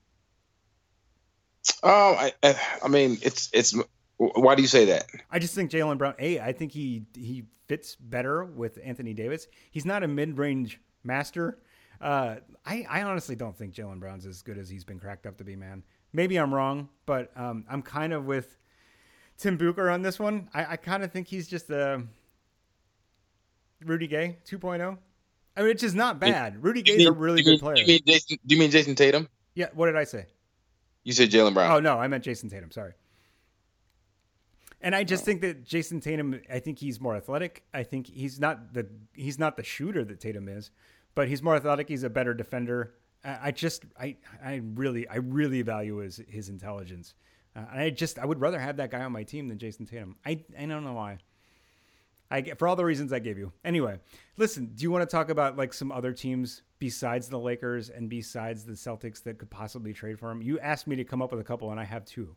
Oh, I, I mean, it's it's. Why do you say that? I just think Jaylen Brown. A, I think he he fits better with Anthony Davis. He's not a mid-range master. Uh, I I honestly don't think Jaylen Brown's as good as he's been cracked up to be. Man, maybe I'm wrong, but um, I'm kind of with Tim Bucher on this one. I, I kind of think he's just a Rudy Gay two point oh. I mean, which is not bad. Rudy Gay's a really mean, good player. Do you, mean Jason, do you mean Jason Tatum? Yeah, what did I say? You said Jaylen Brown. Oh, no, I meant Jason Tatum. Sorry. And I just oh. think that Jason Tatum, I think he's more athletic. I think he's not the he's not the shooter that Tatum is, but he's more athletic. He's a better defender. I just, I, I really, I really value his his intelligence. Uh, and I just, I would rather have that guy on my team than Jason Tatum. I, I don't know why. I get, for all the reasons I gave you. Anyway, listen, do you want to talk about like some other teams besides the Lakers and besides the Celtics that could possibly trade for him? You asked me to come up with a couple, and I have two.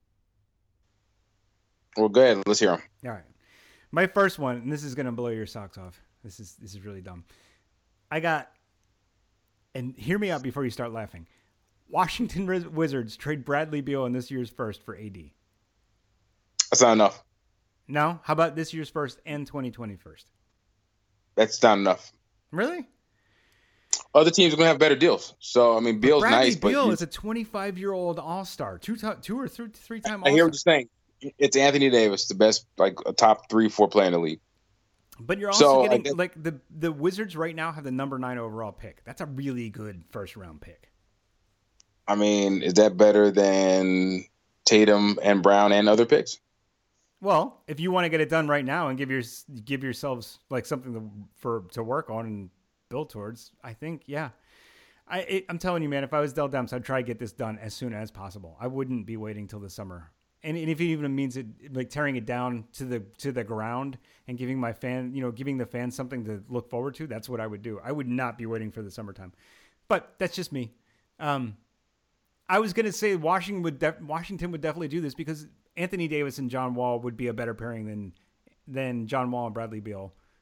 Well, go ahead. Let's hear them. All right. My first one, and this is going to blow your socks off. This is this is really dumb. I got, and hear me out before you start laughing. Washington Wizards trade Bradley Beal in this year's first for A D. That's not enough. No? How about this year's first and twenty twenty first? That's not enough. Really? Other teams are going to have better deals. So, I mean, Beal's Bradley nice. Beal but is a twenty-five-year-old all-star. Two, two or three, three-time all-star. I hear what you're saying. It's Anthony Davis, the best, like, a top three, four player in the league. But you're also so, getting, guess, like, the, the Wizards right now have the number nine overall pick. That's a really good first-round pick. I mean, is that better than Tatum and Brown and other picks? Well, if you want to get it done right now and give your give yourselves like something to, for to work on and build towards, I think, yeah. I it, I'm telling you, man, if I was Dell Demps, I'd try to get this done as soon as possible. I wouldn't be waiting till the summer. And, and if it even means it like tearing it down to the to the ground and giving my fan, you know, giving the fans something to look forward to, that's what I would do. I would not be waiting for the summertime. But that's just me. Um, I was going to say Washington would def- Washington would definitely do this because Anthony Davis and John Wall would be a better pairing than than John Wall and Bradley Beal.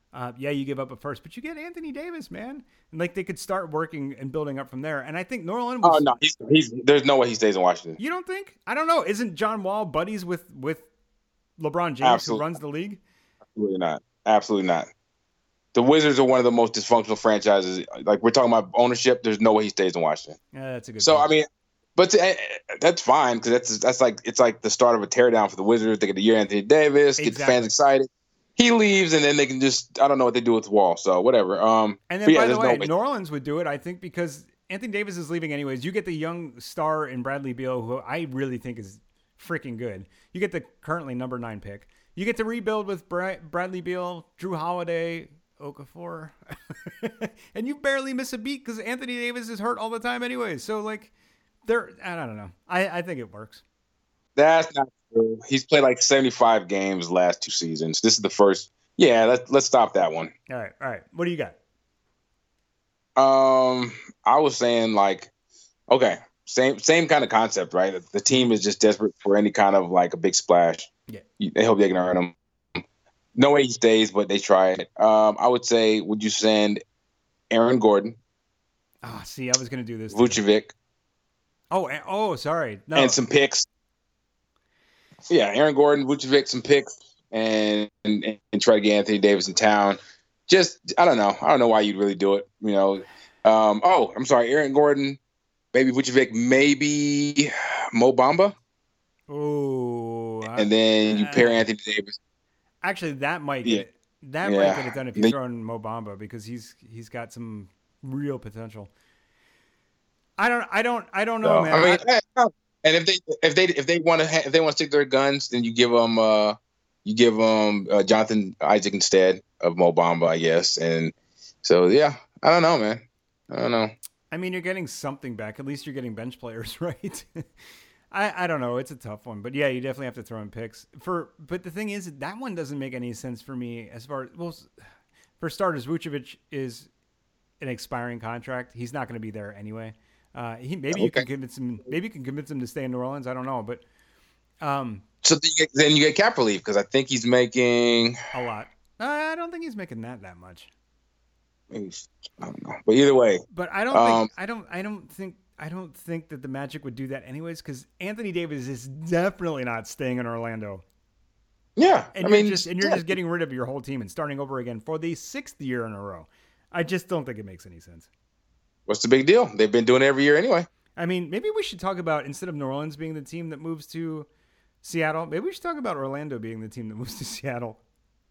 Uh, yeah, you give up a first, but you get Anthony Davis, man. And like they could start working and building up from there. And I think Norland was. Oh no, he's, he's there's no way he stays in Washington. You don't think? I don't know. Isn't John Wall buddies with with LeBron James, Absolutely. who runs the league? Absolutely not. Absolutely not. The Wizards are one of the most dysfunctional franchises. Like we're talking about ownership, there's no way he stays in Washington. Yeah, that's a good. So point. I mean, but to, that's fine because that's that's like it's like the start of a teardown for the Wizards. They get the year Anthony Davis, get Exactly. the fans excited. He leaves, and then they can just I don't know what they do with the Wall. So whatever. Um, And then, but yeah, by the there's way, no way. New Orleans would do it, I think, because Anthony Davis is leaving anyways. You get the young star in Bradley Beal, who I really think is freaking good. You get the currently number nine pick. You get to rebuild with Bra- Bradley Beal, Drew Holiday, Okafor. And you barely miss a beat because Anthony Davis is hurt all the time anyways. So, like, they're, I don't know. I, I think it works. That's not true. He's played like seventy-five games last two seasons. This is the first. Yeah, let's let's stop that one. All right. All right. What do you got? Um, I was saying like, okay, same same kind of concept, right? The team is just desperate for any kind of like a big splash. Yeah. They hope they can earn him. No way he stays, but they try it. Um, I would say, would you send Aaron Gordon, Oh, see, I was going to do this. too. Vucevic, Oh, and- oh, sorry. No. and some picks? Yeah, Aaron Gordon, Vucevic, some picks, and, and and try to get Anthony Davis in town. Just I don't know. I don't know why you'd really do it. You know. Um, oh, I'm sorry, Aaron Gordon, maybe Vucevic, maybe Mo Bamba, Oh. and then you pair Anthony Davis. Actually, that might Yeah. get that Yeah. might get it done if you They- throw in Mo Bamba because he's he's got some real potential. I don't I don't I don't know, So, man. I mean, I- eh, and if they if they if they want to ha- if they want to stick their guns, then you give them uh you give them uh, Jonathan Isaac instead of Mo Bamba, I guess. And so yeah, I don't know, man. I don't know. I mean, you're getting something back. At least you're getting bench players, right? I, I don't know. It's a tough one, but yeah, you definitely have to throw in picks for. But the thing is, that one doesn't make any sense for me. As far well, for starters, Vucevic is an expiring contract. He's not going to be there anyway. Uh, he maybe you can Okay. convince him. Maybe you can convince him to stay in New Orleans. I don't know, but um, So then you get, then you get cap relief because I think he's making. a lot. Uh, I don't think he's making that that much. Maybe, I don't know, but either way, But I don't Um, think I don't I don't think I don't think that the Magic would do that anyways because Anthony Davis is definitely not staying in Orlando. yeah. And I you're mean, just and you're yeah. just getting rid of your whole team and starting over again for the sixth year in a row. I just don't think it makes any sense. What's the big deal? They've been doing it every year anyway. I mean, maybe we should talk about instead of New Orleans being the team that moves to Seattle, maybe we should talk about Orlando being the team that moves to Seattle.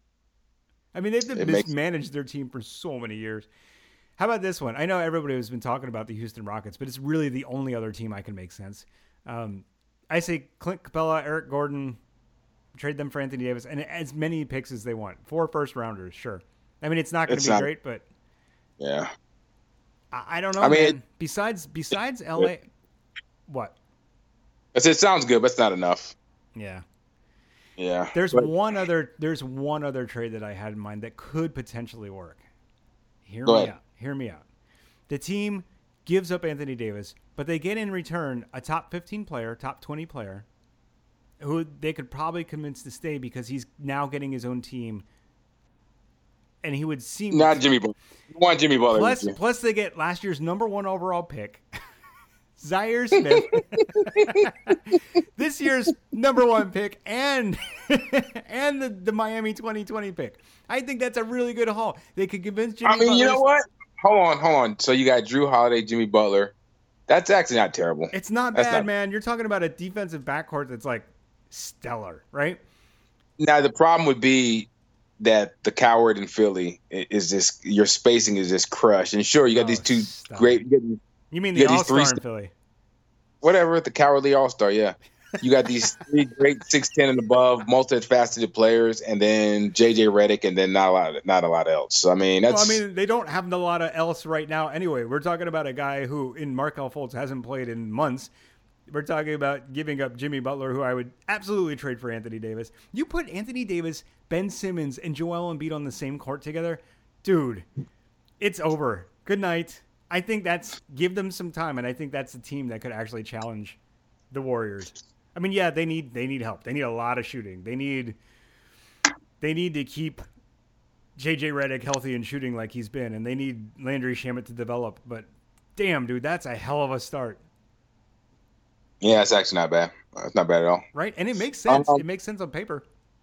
I mean, they've It makes- mismanaged their team for so many years. How about this one? I know everybody has been talking about the Houston Rockets, but it's really the only other team I can make sense. Um, I say Clint Capella, Eric Gordon, trade them for Anthony Davis, and as many picks as they want. Four first rounders, sure. I mean, it's not going It's to be not- great, but Yeah. I, I don't know. I mean, man. besides besides L A, what? I said it sounds good, but it's not enough. Yeah. Yeah. There's But- one other. There's one other trade that I had in mind that could potentially work. Hear Go me ahead. out. Hear me out. The team gives up Anthony Davis, but they get in return a top fifteen player, top twenty player, who they could probably convince to stay because he's now getting his own team, and he would seem Not Jimmy Butler. You want Jimmy Butler? Plus, don't you? plus they get last year's number one overall pick, Zaire Smith. This year's number one pick and and the, the Miami twenty twenty pick. I think that's a really good haul. They could convince Jimmy. I mean, you Butler- know what? Hold on, hold on. So you got Drew Holiday, Jimmy Butler. That's actually not terrible. It's not That's bad, not- man. You're talking about a defensive backcourt that's like stellar, right? Now the problem would be that the coward in Philly i- is just your spacing is just crushed. And sure, you got Oh, these two stop. great, you got these- You mean Yeah, the these All Star three in st- Philly? whatever the cowardly all star. Yeah, you got these three great six ten and above, multifaceted players, and then J J Redick, and then not a lot, not a lot else. So I mean, that's Well, I mean, they don't have a lot of else right now anyway. We're talking about a guy who, in Markelle Fultz, hasn't played in months. We're talking about giving up Jimmy Butler, who I would absolutely trade for Anthony Davis. You put Anthony Davis, Ben Simmons, and Joel Embiid on the same court together, dude, it's over. Good night. I think that's give them some time, and I think that's a team that could actually challenge the Warriors. I mean, yeah, they need they need help. They need a lot of shooting. They need they need to keep J J Redick healthy and shooting like he's been, and they need Landry Shamet to develop. But damn, dude, that's a hell of a start. Yeah, it's actually not bad. It's not bad at all. Right, and it makes sense. Um, it makes sense on paper.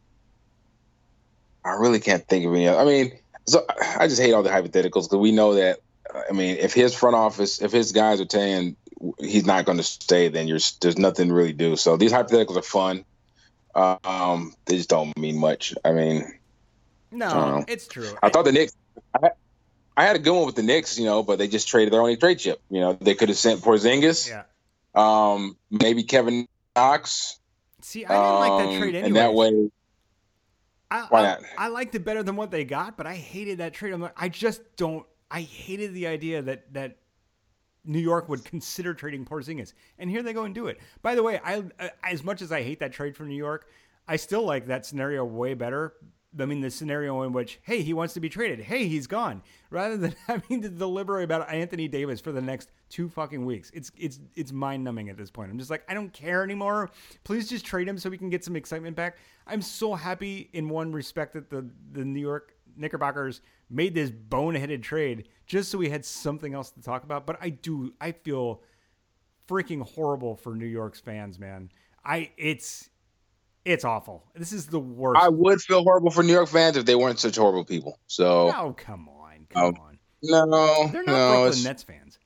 I really can't think of any other. I mean, so I just hate all the hypotheticals because we know that. I mean, if his front office, if his guys are saying he's not going to stay, then you're, there's nothing to really do. So these hypotheticals are fun. Um, they just don't mean much. I mean, no, um, it's true. I thought the Knicks. I had, I had a good one with the Knicks, you know, but they just traded their only trade chip. You know, they could have sent Porzingis. Yeah. Um, maybe Kevin Knox. See, I didn't um, like that trade anyway. And that way. I, why I, not? I liked it better than what they got, but I hated that trade. I'm like, I just don't. I hated the idea that that New York would consider trading Porzingis, and here they go and do it. By the way, I as much as I hate that trade for New York, I still like that scenario way better. I mean, the scenario in which, hey, he wants to be traded. Hey, he's gone. Rather than having to deliberate about Anthony Davis for the next two fucking weeks. It's it's it's mind-numbing at this point. I'm just like, I don't care anymore. Please just trade him so we can get some excitement back. I'm so happy in one respect that the, the New York Knickerbockers made this boneheaded trade just so we had something else to talk about. But I do, I feel freaking horrible for New York's fans, man. I it's... It's awful. This is the worst. I would feel horrible for New York fans if they weren't such horrible people. So, oh, come on, come um, on. No, they're not no, Brooklyn it's... Nets fans.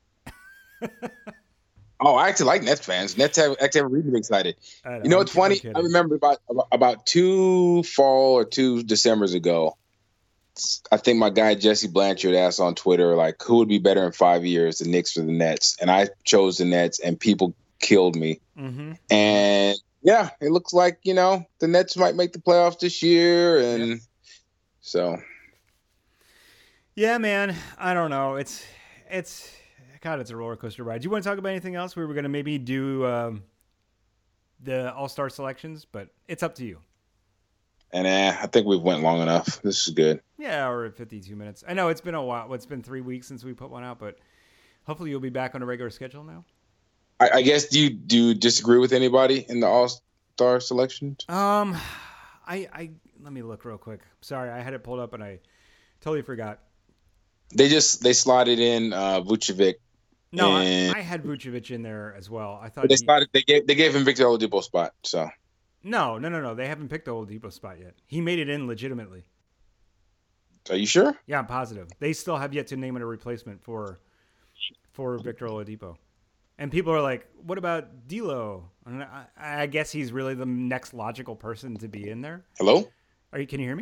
Oh, I actually like Nets fans. Nets have actually have really excited. Know, you know what's funny? I remember about about two fall or two Decembers ago. I think my guy Jesse Blanchard asked on Twitter, like, who would be better in five years, the Knicks or the Nets? And I chose the Nets, and people killed me. Mm-hmm. And yeah, it looks like, you know, the Nets might make the playoffs this year. And yep. so. Yeah, man. I don't know. It's, it's, God, it's a roller coaster ride. Do you want to talk about anything else? We were going to maybe do um, the All-Star selections, but it's up to you. And eh, I think we've went long enough. This is good. Yeah, we're at fifty-two minutes. I know it's been a while. Well, it's been three weeks since we put one out, but hopefully you'll be back on a regular schedule now. I, I guess do you do you disagree with anybody in the All-Star selection? Um, I I let me look real quick. Sorry, I had it pulled up and I totally forgot. They just they slotted in uh, Vucevic. No, and... I, I had Vucevic in there as well. I thought but they he... slotted. They gave they gave him Victor Oladipo spot. So no, no, no, no. They haven't picked the Oladipo spot yet. He made it in legitimately. Are you sure? Yeah, I'm positive. They still have yet to name it a replacement for for Victor Oladipo. And people are like, what about D'Lo? And I, I guess he's really the next logical person to be in there. Hello? Are you? Can you hear me?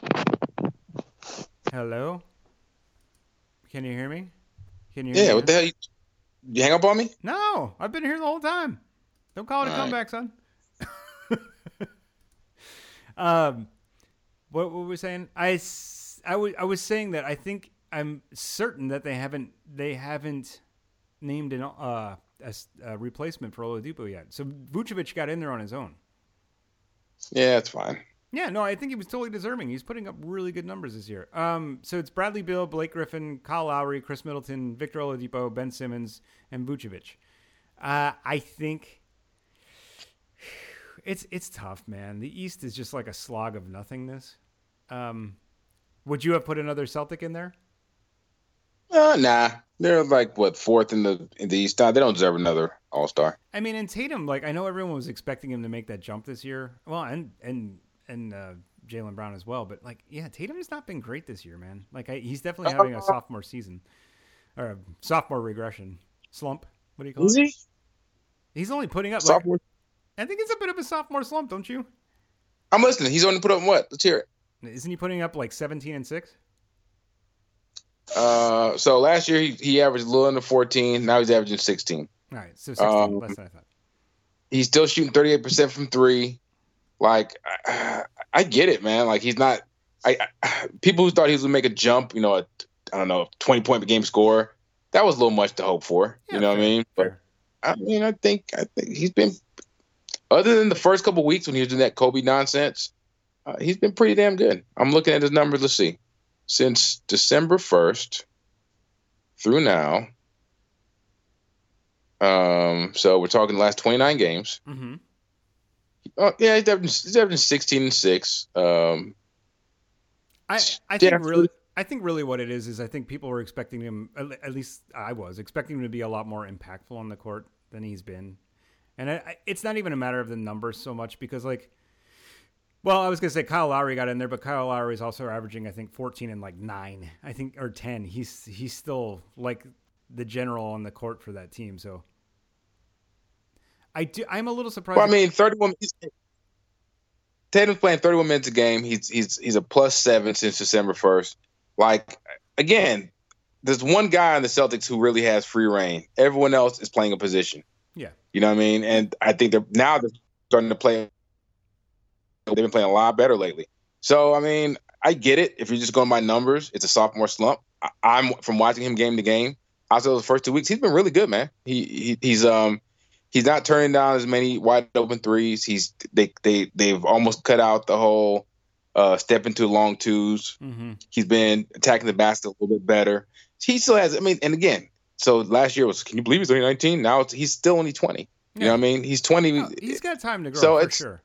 Hello? Can you hear me? Can you hear yeah, me what the hell? You, you hang up on me? No, I've been here the whole time. Don't call it a All comeback, right. son. um, what, what were we saying? I, I, w- I was saying that I think I'm certain that they haven't they haven't named an uh, a, a replacement for Oladipo yet. So Vucevic got in there on his own. Yeah, that's fine. Yeah, no, I think he was totally deserving. He's putting up really good numbers this year. Um, so it's Bradley Beal, Blake Griffin, Kyle Lowry, Chris Middleton, Victor Oladipo, Ben Simmons, and Vucevic. Uh, I think it's it's tough, man. The East is just like a slog of nothingness. Um, would you have put another Celtic in there? Uh, nah, they're like what fourth in the in the East. They don't deserve another All Star. I mean, and Tatum, like I know everyone was expecting him to make that jump this year. Well, and and and uh, Jaylen Brown as well. But like, yeah, Tatum's not been great this year, man. Like, I, he's definitely having a sophomore season or a sophomore regression slump. What do you call Is it? He? He's only putting up. Sophomore. Like, I think it's a bit of a sophomore slump, don't you? I'm listening. He's only put up what? Let's hear it. Isn't he putting up like seventeen and six? Uh, so last year he, he averaged a little under fourteen. Now he's averaging sixteen. All right, so sixteen um, less than I thought. He's still shooting thirty-eight percent from three. Like, I, I get it, man. Like, he's not. I, I people who thought he was gonna make a jump, you know, a, I don't know, twenty point per game score. That was a little much to hope for. Yeah, you know fair, what I mean? Fair. But I mean, I think I think he's been, other than the first couple of weeks when he was doing that Kobe nonsense, uh, he's been pretty damn good. I'm looking at his numbers. Let's see. Since December first through now, um, so we're talking the last twenty-nine games. Mm-hmm. Oh, yeah, he's averaging, he's averaging sixteen and six. Um, I I Yeah, think really I think really what it is is I think people were expecting him, at least I was expecting him to be a lot more impactful on the court than he's been, and I, I, it's not even a matter of the numbers so much because like, well, I was gonna say Kyle Lowry got in there, but Kyle Lowry is also averaging I think fourteen and like nine, I think, or ten. He's he's still like the general on the court for that team, so I do. I'm a little surprised. Well, I mean, thirty-one. Tatum's playing thirty-one minutes a game. He's he's he's a plus seven since December first. Like, again, there's one guy on the Celtics who really has free reign. Everyone else is playing a position. Yeah. You know what I mean? And I think they're now they're starting to play. They've been playing a lot better lately. So, I mean, I get it. If you're just going by numbers, it's a sophomore slump. I, I'm from watching him game to game. Outside those first two weeks, he's been really good, man. He, he he's um he's not turning down as many wide open threes. He's they they they've almost cut out the whole uh, step into long twos. Mm-hmm. He's been attacking the basket a little bit better. He still has. I mean, and again, so last year was. Can you believe he's only nineteen? Now it's, he's still only twenty. You yeah. know what I mean? He's twenty. Oh, he's got time to grow so for it's, sure.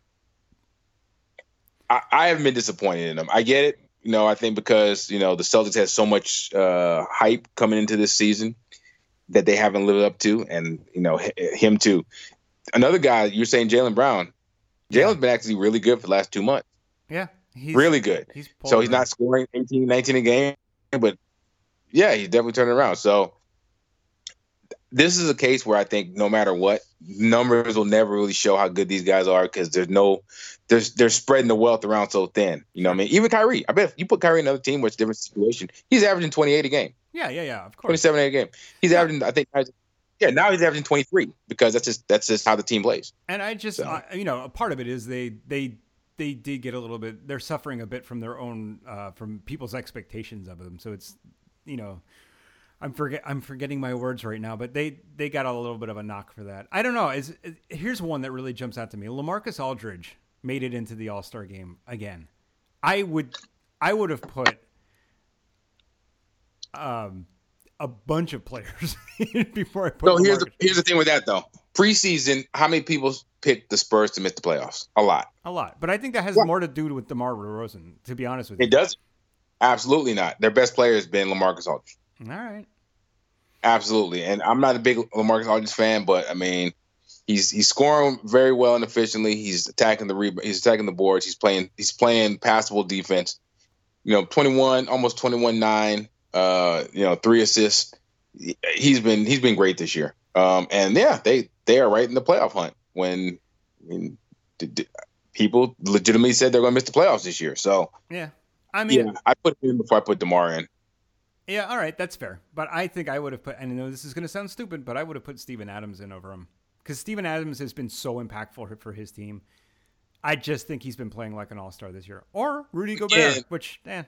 I, I haven't been disappointed in him. I get it. You know, I think because, you know, the Celtics had so much uh, hype coming into this season that they haven't lived up to, and, you know, h- him too. Another guy, you're saying Jaylen Brown. Jaylen's been actually really good for the last two months. Yeah. He's, really good. He's so he's not scoring eighteen, nineteen a game, but, yeah, he's definitely turning around. So this is a case where I think no matter what, numbers will never really show how good these guys are because there's no – They're, they're spreading the wealth around so thin. You know what I mean? Even Kyrie. I bet if you put Kyrie in another team where it's a different situation, he's averaging twenty-eight a game. Yeah, yeah, yeah, of course. twenty-seven a game. He's yeah. averaging, I think, yeah, now he's averaging twenty-three because that's just that's just how the team plays. And I just, so. I, you know, a part of it is they they they did get a little bit, they're suffering a bit from their own, uh, from people's expectations of them. So it's, you know, I'm forget I'm forgetting my words right now, but they, they got a little bit of a knock for that. I don't know. Is here's one that really jumps out to me. LaMarcus Aldridge made it into the All-Star game again. I would I would have put um a bunch of players before I put. So here's the, here's the thing with that though. Preseason, how many people picked the Spurs to miss the playoffs? A lot. A lot. But I think that has what? more to do with DeMar DeRozan, to be honest with you. It doesn't. Absolutely not. Their best player has been LaMarcus Aldridge. All right. Absolutely. And I'm not a big LaMarcus Aldridge fan, but I mean, he's he's scoring very well and efficiently. He's attacking the rebound. He's attacking the boards. He's playing he's playing passable defense. You know, twenty-one, almost twenty-one nine. Uh, you know, three assists. He's been he's been great this year. Um, and yeah, they they are right in the playoff hunt when I mean, d- d- people legitimately said they're going to miss the playoffs this year. So yeah, I mean, yeah, I put him in before I put DeMar in. Yeah, all right, that's fair. But I think I would have put, and I know this is going to sound stupid, but I would have put Steven Adams in over him because Steven Adams has been so impactful for his team. I just think he's been playing like an all-star this year, or Rudy Gobert, yeah. which, eh.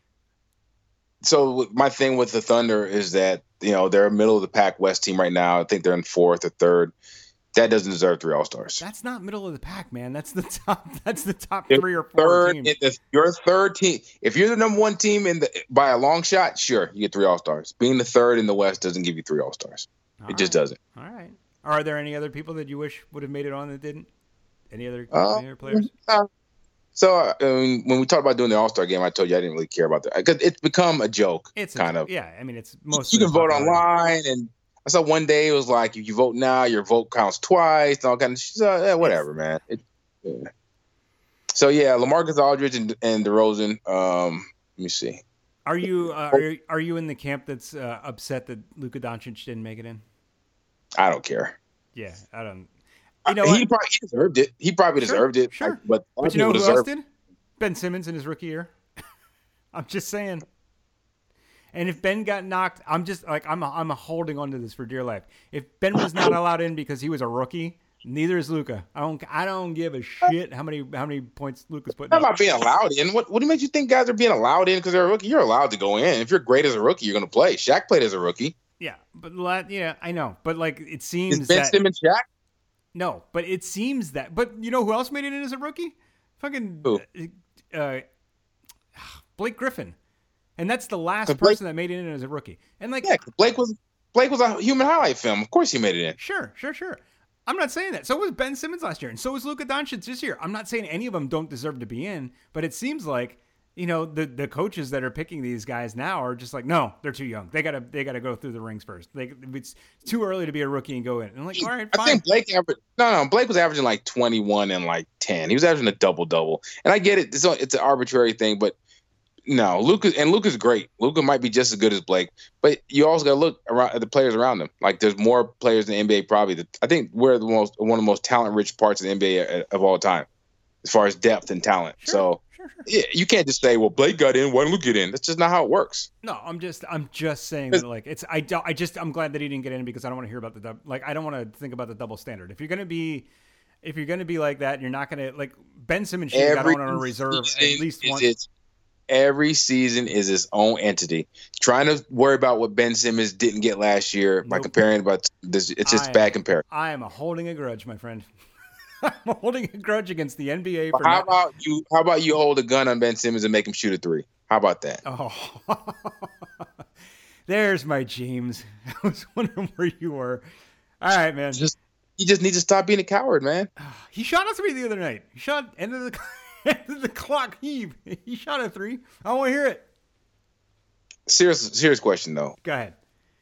So my thing with the Thunder is that, you know, they're a middle of the pack West team right now. I think they're in fourth or third. That doesn't deserve three All-Stars. That's not middle of the pack, man. That's the top. That's the top if three or four third, teams. If you're third team, if you're the number one team in the by a long shot, sure, you get three All-Stars. Being the third in the West doesn't give you three All-Stars. All it right. just doesn't. All right. Are there any other people that you wish would have made it on that didn't? Any other, uh, any other players? Uh, so uh, I mean, when we talked about doing the All-Star game, I told you I didn't really care about that because it's become a joke. It's kind a, of. Yeah, I mean, it's most. You can vote online and. I saw one day it was like if you vote now, your vote counts twice and all kind of shit. So, yeah, whatever, man. It, yeah. So yeah, LaMarcus Aldridge and, and DeRozan. Um, let me see. Are you uh, are you, are you in the camp that's uh, upset that Luka Doncic didn't make it in? I don't care. Yeah, I don't. You know, he what? probably he deserved it. He probably sure, deserved it. Sure, but, but you know who else did? Ben Simmons in his rookie year. I'm just saying. And if Ben got knocked, I'm just like I'm I'm holding on to this for dear life. If Ben was not allowed in because he was a rookie, neither is Luka. I don't I don't give a shit how many how many points Luka's putting up. How about being allowed in? What what do you make you think guys are being allowed in because they're a rookie? You're allowed to go in. If you're great as a rookie, you're going to play. Shaq played as a rookie. Yeah, but yeah, I know. But like it seems is Ben that, Simmons Shaq? No, but it seems that. But you know who else made it in as a rookie? Fucking who? Uh, Blake Griffin. And that's the last Blake, person that made it in as a rookie. And like, yeah, Blake was Blake was a human highlight film. Of course, he made it in. Sure, sure, sure. I'm not saying that. So was Ben Simmons last year, and so was Luka Doncic this year. I'm not saying any of them don't deserve to be in, but it seems like you know, the the coaches that are picking these guys now are just like, no, they're too young. They gotta they gotta go through the rings first. Like it's too early to be a rookie and go in. And I'm like, all right, fine. I think Blake averaged no, no. Blake was averaging like twenty-one and like ten. He was averaging a double double. And I get it. It's a, it's an arbitrary thing, but no, Luka and Luka's great. Luka might be just as good as Blake, but you also got to look around at the players around them. Like there's more players in the N B A probably. That, I think we're the most one of the most talent rich parts of the N B A of all time, as far as depth and talent. Sure, so. Sure, sure. Yeah, you can't just say, "Well, Blake got in. Why didn't Luka get in?" That's just not how it works. No, I'm just, I'm just saying that, like, it's, I, don't, I just, I'm glad that he didn't get in because I don't want to hear about the, dub, like, I don't want to think about the double standard. If you're gonna be, if you're gonna be like that, you're not gonna like Ben Simmons should have got on a reserve at least once. It, every season is its own entity. Trying to worry about what Ben Simmons didn't get last year by nope. comparing about this, it's just I bad am, comparison. I am holding a grudge, my friend. I'm holding a grudge against the N B A. For how not... about you? How about you hold a gun on Ben Simmons and make him shoot a three? How about that? Oh, there's my James. I was wondering where you were. All right, man. Just you just need to stop being a coward, man. He shot a three the other night. He shot end of the end of the clock heave. He shot a three. I want to hear it. Serious, serious question though. Go ahead.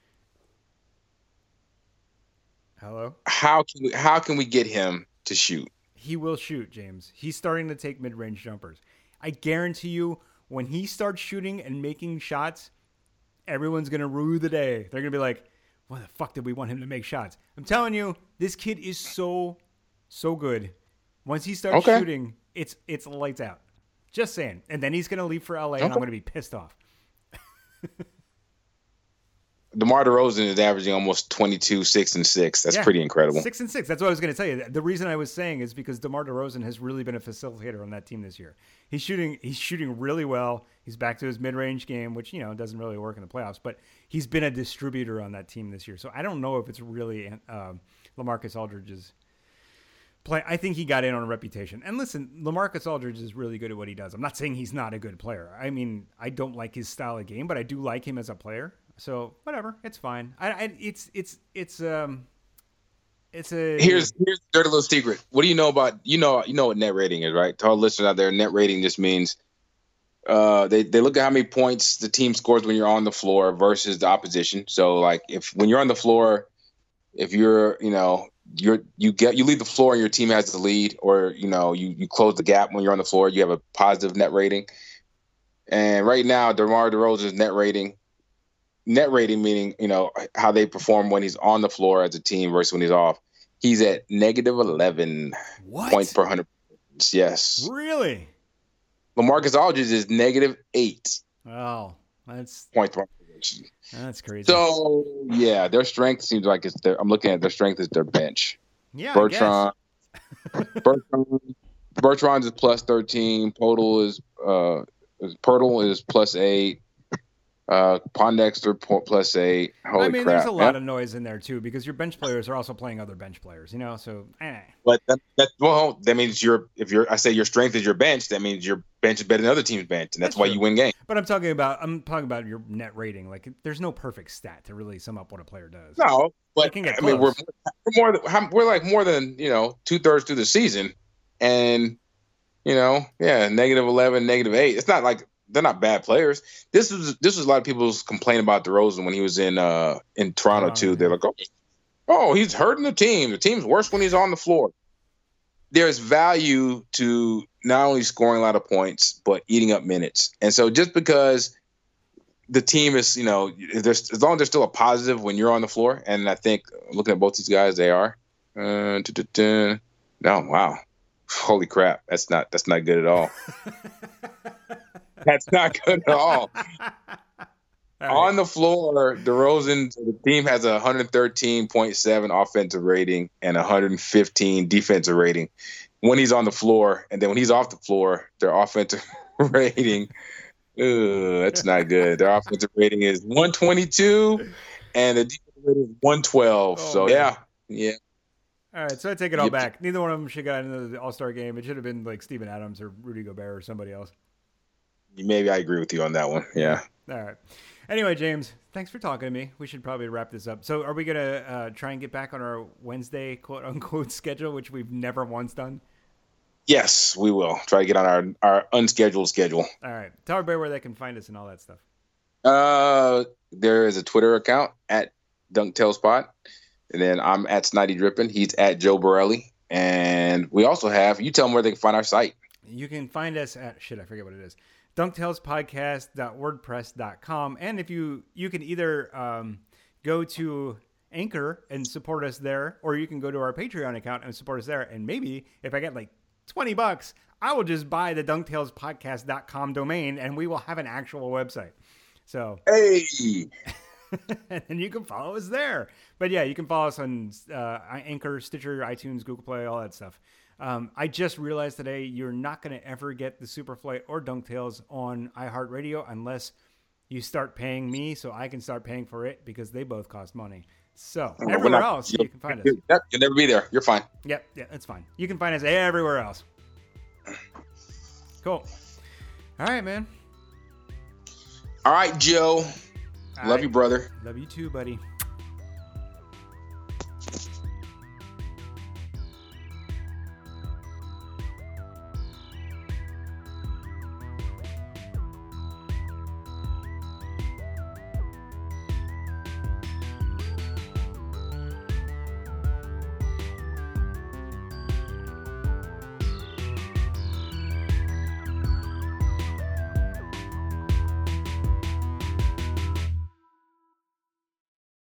Hello. How can we? How can we get him to shoot? He will shoot, James. He's starting to take mid-range jumpers. I guarantee you, when he starts shooting and making shots, everyone's going to rue the day. They're going to be like, why the fuck did we want him to make shots? I'm telling you, this kid is so, so good. Once he starts okay. shooting, it's it's lights out. Just saying. And then he's going to leave for L A, okay. and I'm going to be pissed off. DeMar DeRozan is averaging almost twenty-two, six, and six. That's yeah, pretty incredible. Six and six. That's what I was going to tell you. The reason I was saying is because DeMar DeRozan has really been a facilitator on that team this year. He's shooting. He's shooting really well. He's back to his mid-range game, which you know doesn't really work in the playoffs. But he's been a distributor on that team this year. So I don't know if it's really um, LaMarcus Aldridge's play. I think he got in on a reputation. And listen, LaMarcus Aldridge is really good at what he does. I'm not saying he's not a good player. I mean, I don't like his style of game, but I do like him as a player. So whatever, it's fine. I, I it's it's it's um it's a here's here's a dirty little secret. What do you know about you know you know what net rating is, right? To all listeners out there, net rating just means uh they, they look at how many points the team scores when you're on the floor versus the opposition. So like if when you're on the floor, if you're you know you're you get you leave the floor and your team has the lead, or you know you you close the gap when you're on the floor, you have a positive net rating. And right now, DeMar DeRozan's net rating. Net rating meaning, you know, how they perform when he's on the floor as a team versus when he's off. He's at negative eleven what? points per one hundred. Yes. Really? LaMarcus Aldridge is negative eight. Oh, that's points per one hundred. That's crazy. So, yeah, their strength seems like it's their, I'm looking at their strength is their bench. Yeah, Bertrand. Bertrand Bertrand is plus thirteen. Podol is, uh, Pirtle is plus eight. Uh, Pondexter plus eight. Holy I mean, crap. there's a lot yeah. of noise in there too because your bench players are also playing other bench players, you know. So, eh. but that, that well, that means your if your I say your strength is your bench, that means your bench is better than other team's bench, and that's, that's why true. You win games. But I'm talking about I'm talking about your net rating. Like, there's no perfect stat to really sum up what a player does. No, but can get I mean, close. we're we're more than, we're like more than you know two thirds through the season, and you know, yeah, negative eleven, negative eight. It's not like. They're not bad players. This was this was a lot of people's complaint about DeRozan when he was in uh, in Toronto oh, too. They're like, oh, oh, he's hurting the team. The team's worse when he's on the floor. There's value to not only scoring a lot of points but eating up minutes. And so just because the team is, you know, there's as long as there's still a positive when you're on the floor, and I think looking at both these guys, they are. Uh, no, wow, holy crap, that's not that's not good at all. That's not good at all. all right. On the floor, DeRozan, the team has a one thirteen point seven offensive rating and a one fifteen defensive rating when he's on the floor. And then when he's off the floor, their offensive rating, ugh, that's not good. Their offensive rating is one twenty-two and the defensive rating is one twelve. Oh, so, man. yeah, yeah. All right, so I take it all yep. back. Neither one of them should have gotten into the All-Star game. It should have been like Steven Adams or Rudy Gobert or somebody else. Maybe I agree with you on that one. Yeah. All right. Anyway, James, thanks for talking to me. We should probably wrap this up. So are we going to uh, try and get back on our Wednesday, quote unquote, schedule, which we've never once done? Yes, we will try to get on our, our unscheduled schedule. All right. Tell everybody where they can find us and all that stuff. Uh, there is a Twitter account at DunkTailsPod. And then I'm at Snidey Drippin. He's at Joe Borelli. And we also have, you tell them where they can find our site. You can find us at, shit, I forget what it is, dunktailspodcast dot wordpress dot com. And if you, you can either um, go to Anchor and support us there, or you can go to our Patreon account and support us there. And maybe if I get like twenty bucks, I will just buy the dunktailspodcast dot com domain and we will have an actual website. So, hey, and you can follow us there. But yeah, you can follow us on uh, Anchor, Stitcher, iTunes, Google Play, all that stuff. Um, I just realized today you're not going to ever get the Superflight or Dunktails on iHeartRadio unless you start paying me so I can start paying for it because they both cost money. So We're everywhere not- else, you can find us. Yep, you'll never be there. You're fine. Yep, yeah, that's fine. You can find us everywhere else. Cool. All right, man. All right, Joe. All Love right. you, brother. Love you too, buddy.